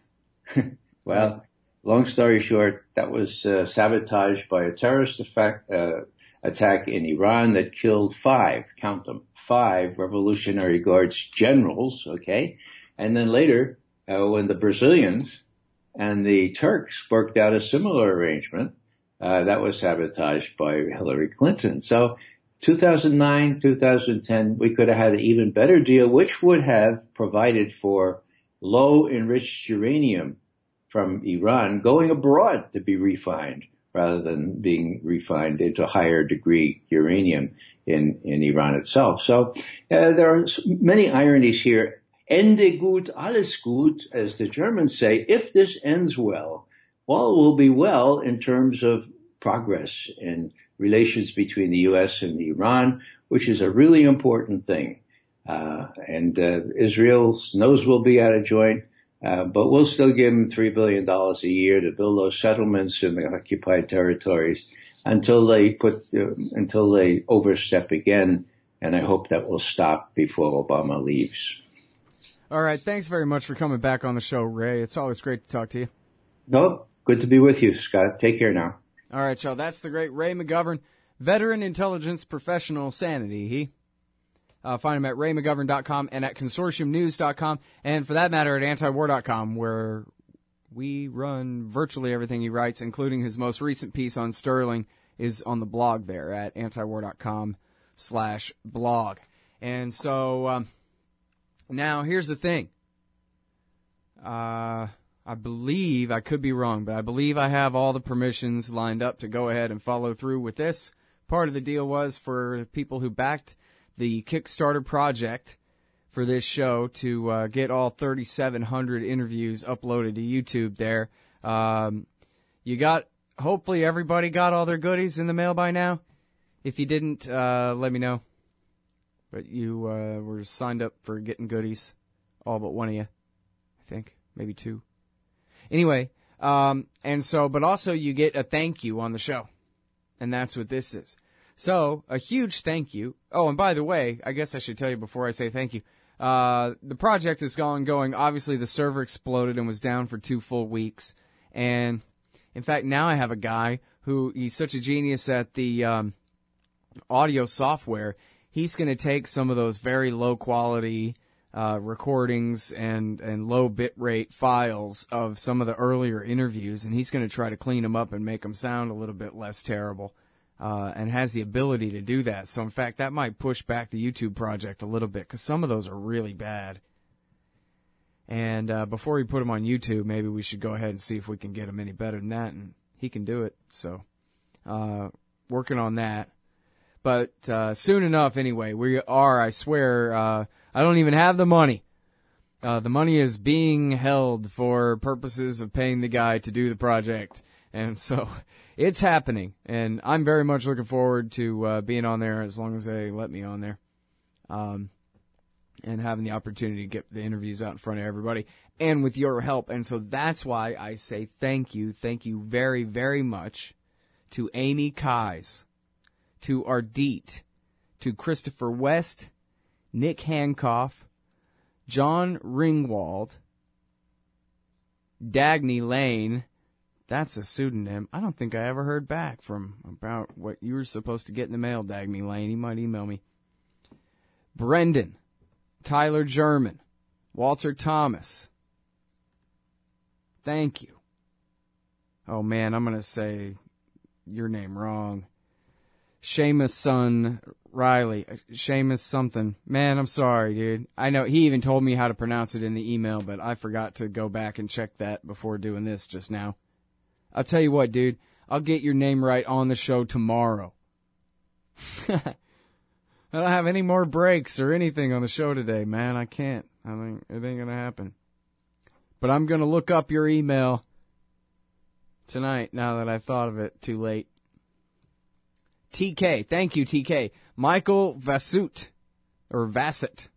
Well, long story short, that was sabotaged by a terrorist attack in Iran that killed 5 Revolutionary Guards generals, okay? And then later, when the Brazilians and the Turks worked out a similar arrangement, that was sabotaged by Hillary Clinton. So 2009, 2010, we could have had an even better deal, which would have provided for low enriched uranium from Iran going abroad to be refined, rather than being refined into higher degree uranium in Iran itself. So there are many ironies here. Ende gut, alles gut, as the Germans say. If this ends well, all will be well in terms of progress in relations between the U.S. and Iran, which is a really important thing. And Israel's nose will be out of joint. But we'll still give them $3 billion a year to build those settlements in the occupied territories until they overstep again. And I hope that will stop before Obama leaves. All right. Thanks very much for coming back on the show, Ray. It's always great to talk to you. No, good to be with you, Scott. Take care now. All right, y'all. That's the great Ray McGovern, veteran intelligence professional sanity. Find him at raymcgovern.com and at consortiumnews.com, and for that matter at antiwar.com, where we run virtually everything he writes, including his most recent piece on Sterling is on the blog there at antiwar.com/blog. And so now here's the thing. I believe, I could be wrong, but I believe I have all the permissions lined up to go ahead and follow through with this. Part of the deal was for people who backed the Kickstarter project for this show to get all 3,700 interviews uploaded to YouTube there. Hopefully everybody got all their goodies in the mail by now. If you didn't, let me know. But you were signed up for getting goodies, all but one of you, I think, maybe 2. Anyway, but also you get a thank you on the show. And that's what this is. So, a huge thank you. Oh, and by the way, I guess I should tell you before I say thank you. The project is going. Obviously, the server exploded and was down for 2 full weeks. And, in fact, now I have a guy he's such a genius at the audio software. He's going to take some of those very low-quality recordings and low bitrate files of some of the earlier interviews, and he's going to try to clean them up and make them sound a little bit less terrible. And has the ability to do that. So, in fact, that might push back the YouTube project a little bit, because some of those are really bad. And before we put them on YouTube, maybe we should go ahead and see if we can get them any better than that, and he can do it. So, working on that. But soon enough, anyway, we are, I swear, I don't even have the money. The money is being held for purposes of paying the guy to do the project. And so it's happening, and I'm very much looking forward to being on there as long as they let me on there, and having the opportunity to get the interviews out in front of everybody, and with your help. And so that's why I say thank you very, very much to Amy Kais, to Ardit, to Christopher West, Nick Hancock, John Ringwald, Dagny Lane. That's a pseudonym. I don't think I ever heard back from about what you were supposed to get in the mail, Dagny Lane. He might email me. Brendan, Tyler German, Walter Thomas. Thank you. Oh, man, I'm going to say your name wrong. Seamus son Riley. Seamus something. Man, I'm sorry, dude. I know he even told me how to pronounce it in the email, but I forgot to go back and check that before doing this just now. I'll tell you what, dude. I'll get your name right on the show tomorrow. I don't have any more breaks or anything on the show today, man. I can't. I mean, it ain't going to happen. But I'm going to look up your email tonight now that I've thought of it too late. TK. Thank you, TK. Michael Vasut. Or Vassett.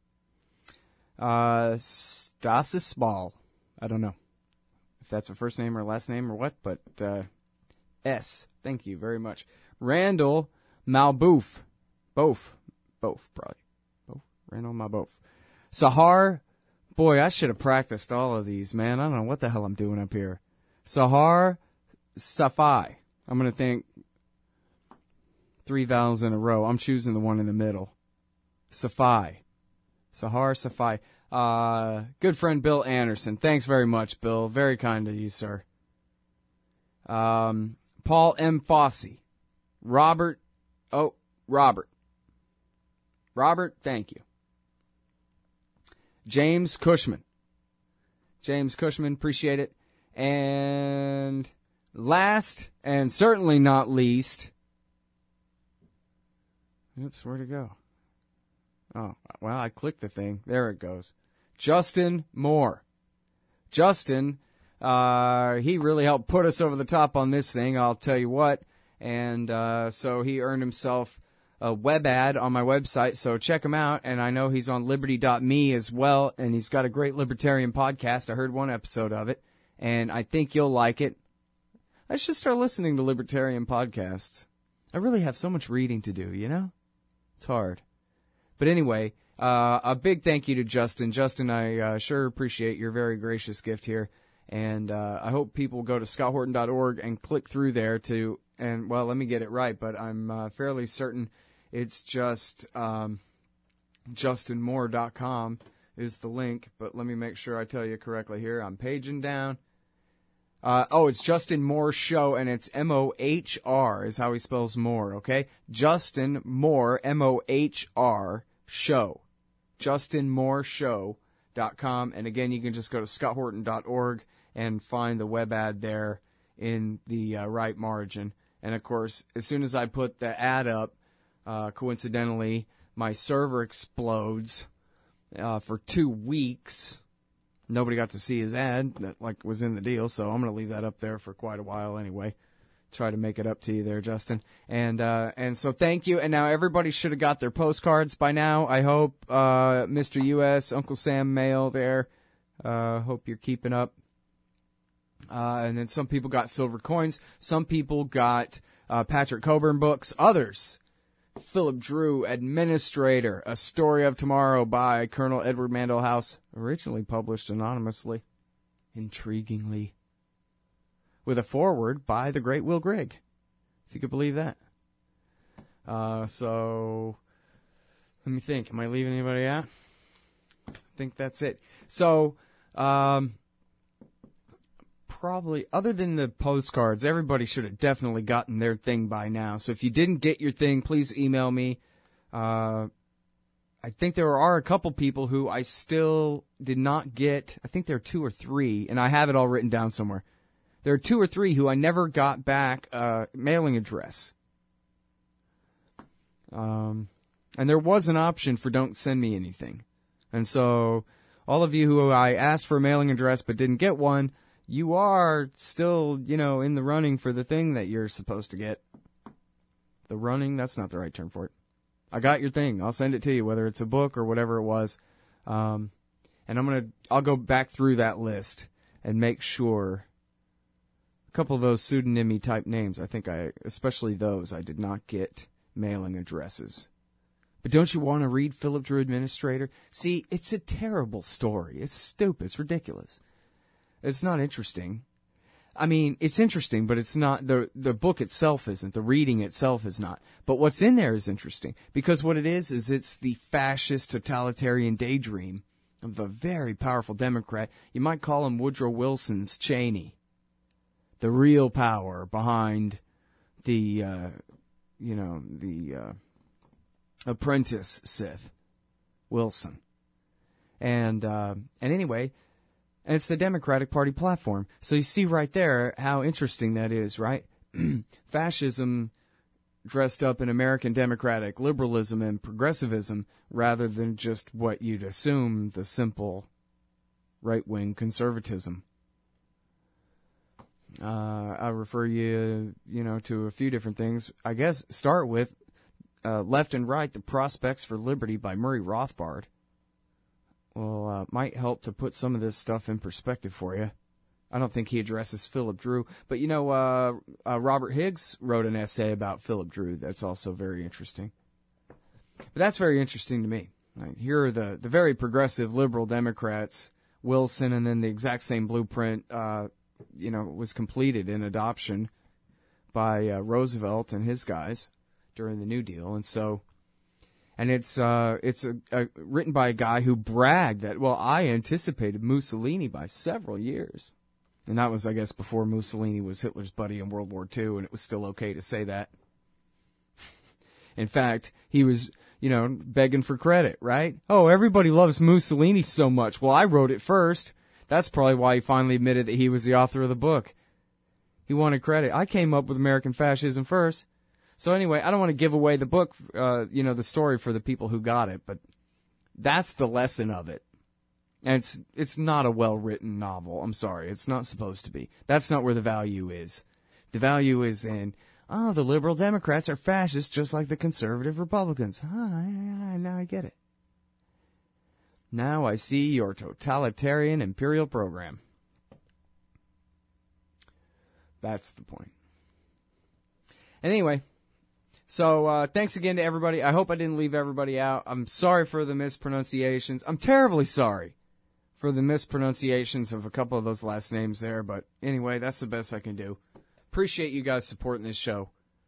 Stasis Ball. I don't know if that's a first name or last name or what, but S. Thank you very much. Randall Malbouf. Both, probably. Both. Randall Malbouf. Sahar. Boy, I should have practiced all of these, man. I don't know what the hell I'm doing up here. Sahar Safai. I'm going to think 3 vowels in a row. I'm choosing the one in the middle. Safai. Sahar Safai. Good friend Bill Anderson. Thanks very much, Bill. Very kind of you, sir. Paul M. Fossey. Robert, thank you. James Cushman. Appreciate it. And last, and certainly not least, oops, where'd it go? Oh, well, I clicked the thing. There it goes. Justin Moore. Justin, he really helped put us over the top on this thing, I'll tell you what. And so he earned himself a web ad on my website, so check him out. And I know he's on liberty.me as well, and he's got a great libertarian podcast. I heard one episode of it, and I think you'll like it. I should start listening to libertarian podcasts. I really have so much reading to do, you know? It's hard. But anyway, a big thank you to Justin. Justin, I sure appreciate your very gracious gift here. And I hope people go to scotthorton.org and click through there to, and well, let me get it right, but I'm fairly certain it's just justinmoore.com is the link, but let me make sure I tell you correctly here. I'm paging down. It's Justin Moore Show, and it's M-O-H-R is how he spells Moore, okay? Justin Moore, M-O-H-R, Show. JustinMooreShow.com, and again, you can just go to scotthorton.org and find the web ad there in the right margin. And of course, as soon as I put the ad up, coincidentally, my server explodes for 2 weeks. Nobody got to see his ad that was in the deal, so I'm going to leave that up there for quite a while anyway. Try to make it up to you there, Justin. And so thank you. And now everybody should have got their postcards by now, I hope. Mr. U.S., Uncle Sam Mail there. Hope you're keeping up. And then some people got silver coins. Some people got Patrick Coburn books. Others, Philip Drew, Administrator, A Story of Tomorrow by Colonel Edward Mandell House, originally published anonymously, intriguingly, with a foreword by the great Will Grigg, if you could believe that. So, let me think. Am I leaving anybody out? I think that's it. So, probably, other than the postcards, everybody should have definitely gotten their thing by now. So if you didn't get your thing, please email me. I think there are a couple people who I still did not get. I think there are 2 or 3, and I have it all written down somewhere. There are 2 or 3 who I never got back a mailing address. And there was an option for don't send me anything. And so all of you who I asked for a mailing address but didn't get one, you are still, in the running for the thing that you're supposed to get. The running, that's not the right term for it. I got your thing. I'll send it to you, whether it's a book or whatever it was. And I'll go back through that list and make sure. A couple of those pseudonymy type names, especially those, I did not get mailing addresses But don't you want to read Philip Drew Administrator? See, it's a terrible story. It's stupid. It's ridiculous. It's not interesting. I mean, it's interesting, but it's not, the book itself isn't. The reading itself is not. But what's in there is interesting. Because what it is it's the fascist totalitarian daydream of a very powerful Democrat. You might call him Woodrow Wilson's Cheney. The real power behind the apprentice Sith, Wilson. And anyway, and it's the Democratic Party platform. So you see right there how interesting that is, right? Fascism dressed up in American democratic liberalism and progressivism rather than just what you'd assume the simple right-wing conservatism. I'll refer you, to a few different things. I guess start with Left and Right, The Prospects for Liberty by Murray Rothbard. Well, might help to put some of this stuff in perspective for you. I don't think he addresses Philip Drew, but Robert Higgs wrote an essay about Philip Drew that's also very interesting. But that's very interesting to me. Like, here are the very progressive liberal Democrats, Wilson, and then the exact same blueprint, was completed in adoption by Roosevelt and his guys during the New Deal, and it's written by a guy who bragged that, I anticipated Mussolini by several years. And that was, I guess, before Mussolini was Hitler's buddy in World War II, and it was still okay to say that. In fact, he was, begging for credit, right? Oh, everybody loves Mussolini so much. Well, I wrote it first. That's probably why he finally admitted that he was the author of the book. He wanted credit. I came up with American fascism first. So anyway, I don't want to give away the book, the story for the people who got it, but that's the lesson of it. And it's not a well-written novel. I'm sorry. It's not supposed to be. That's not where the value is. The value is in, the liberal Democrats are fascists just like the conservative Republicans. Now I get it. Now I see your totalitarian imperial program. That's the point. Anyway, so thanks again to everybody. I hope I didn't leave everybody out. I'm sorry for the mispronunciations. I'm terribly sorry for the mispronunciations of a couple of those last names there. But anyway, that's the best I can do. Appreciate you guys supporting this show.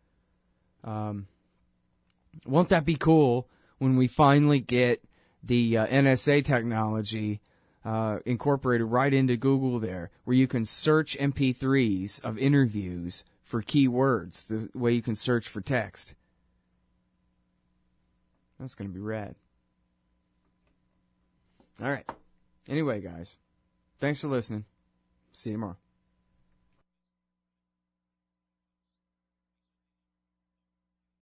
Won't that be cool when we finally get the NSA technology incorporated right into Google there, where you can search MP3s of interviews for keywords, the way you can search for text. That's going to be rad. All right. Anyway, guys, thanks for listening. See you tomorrow.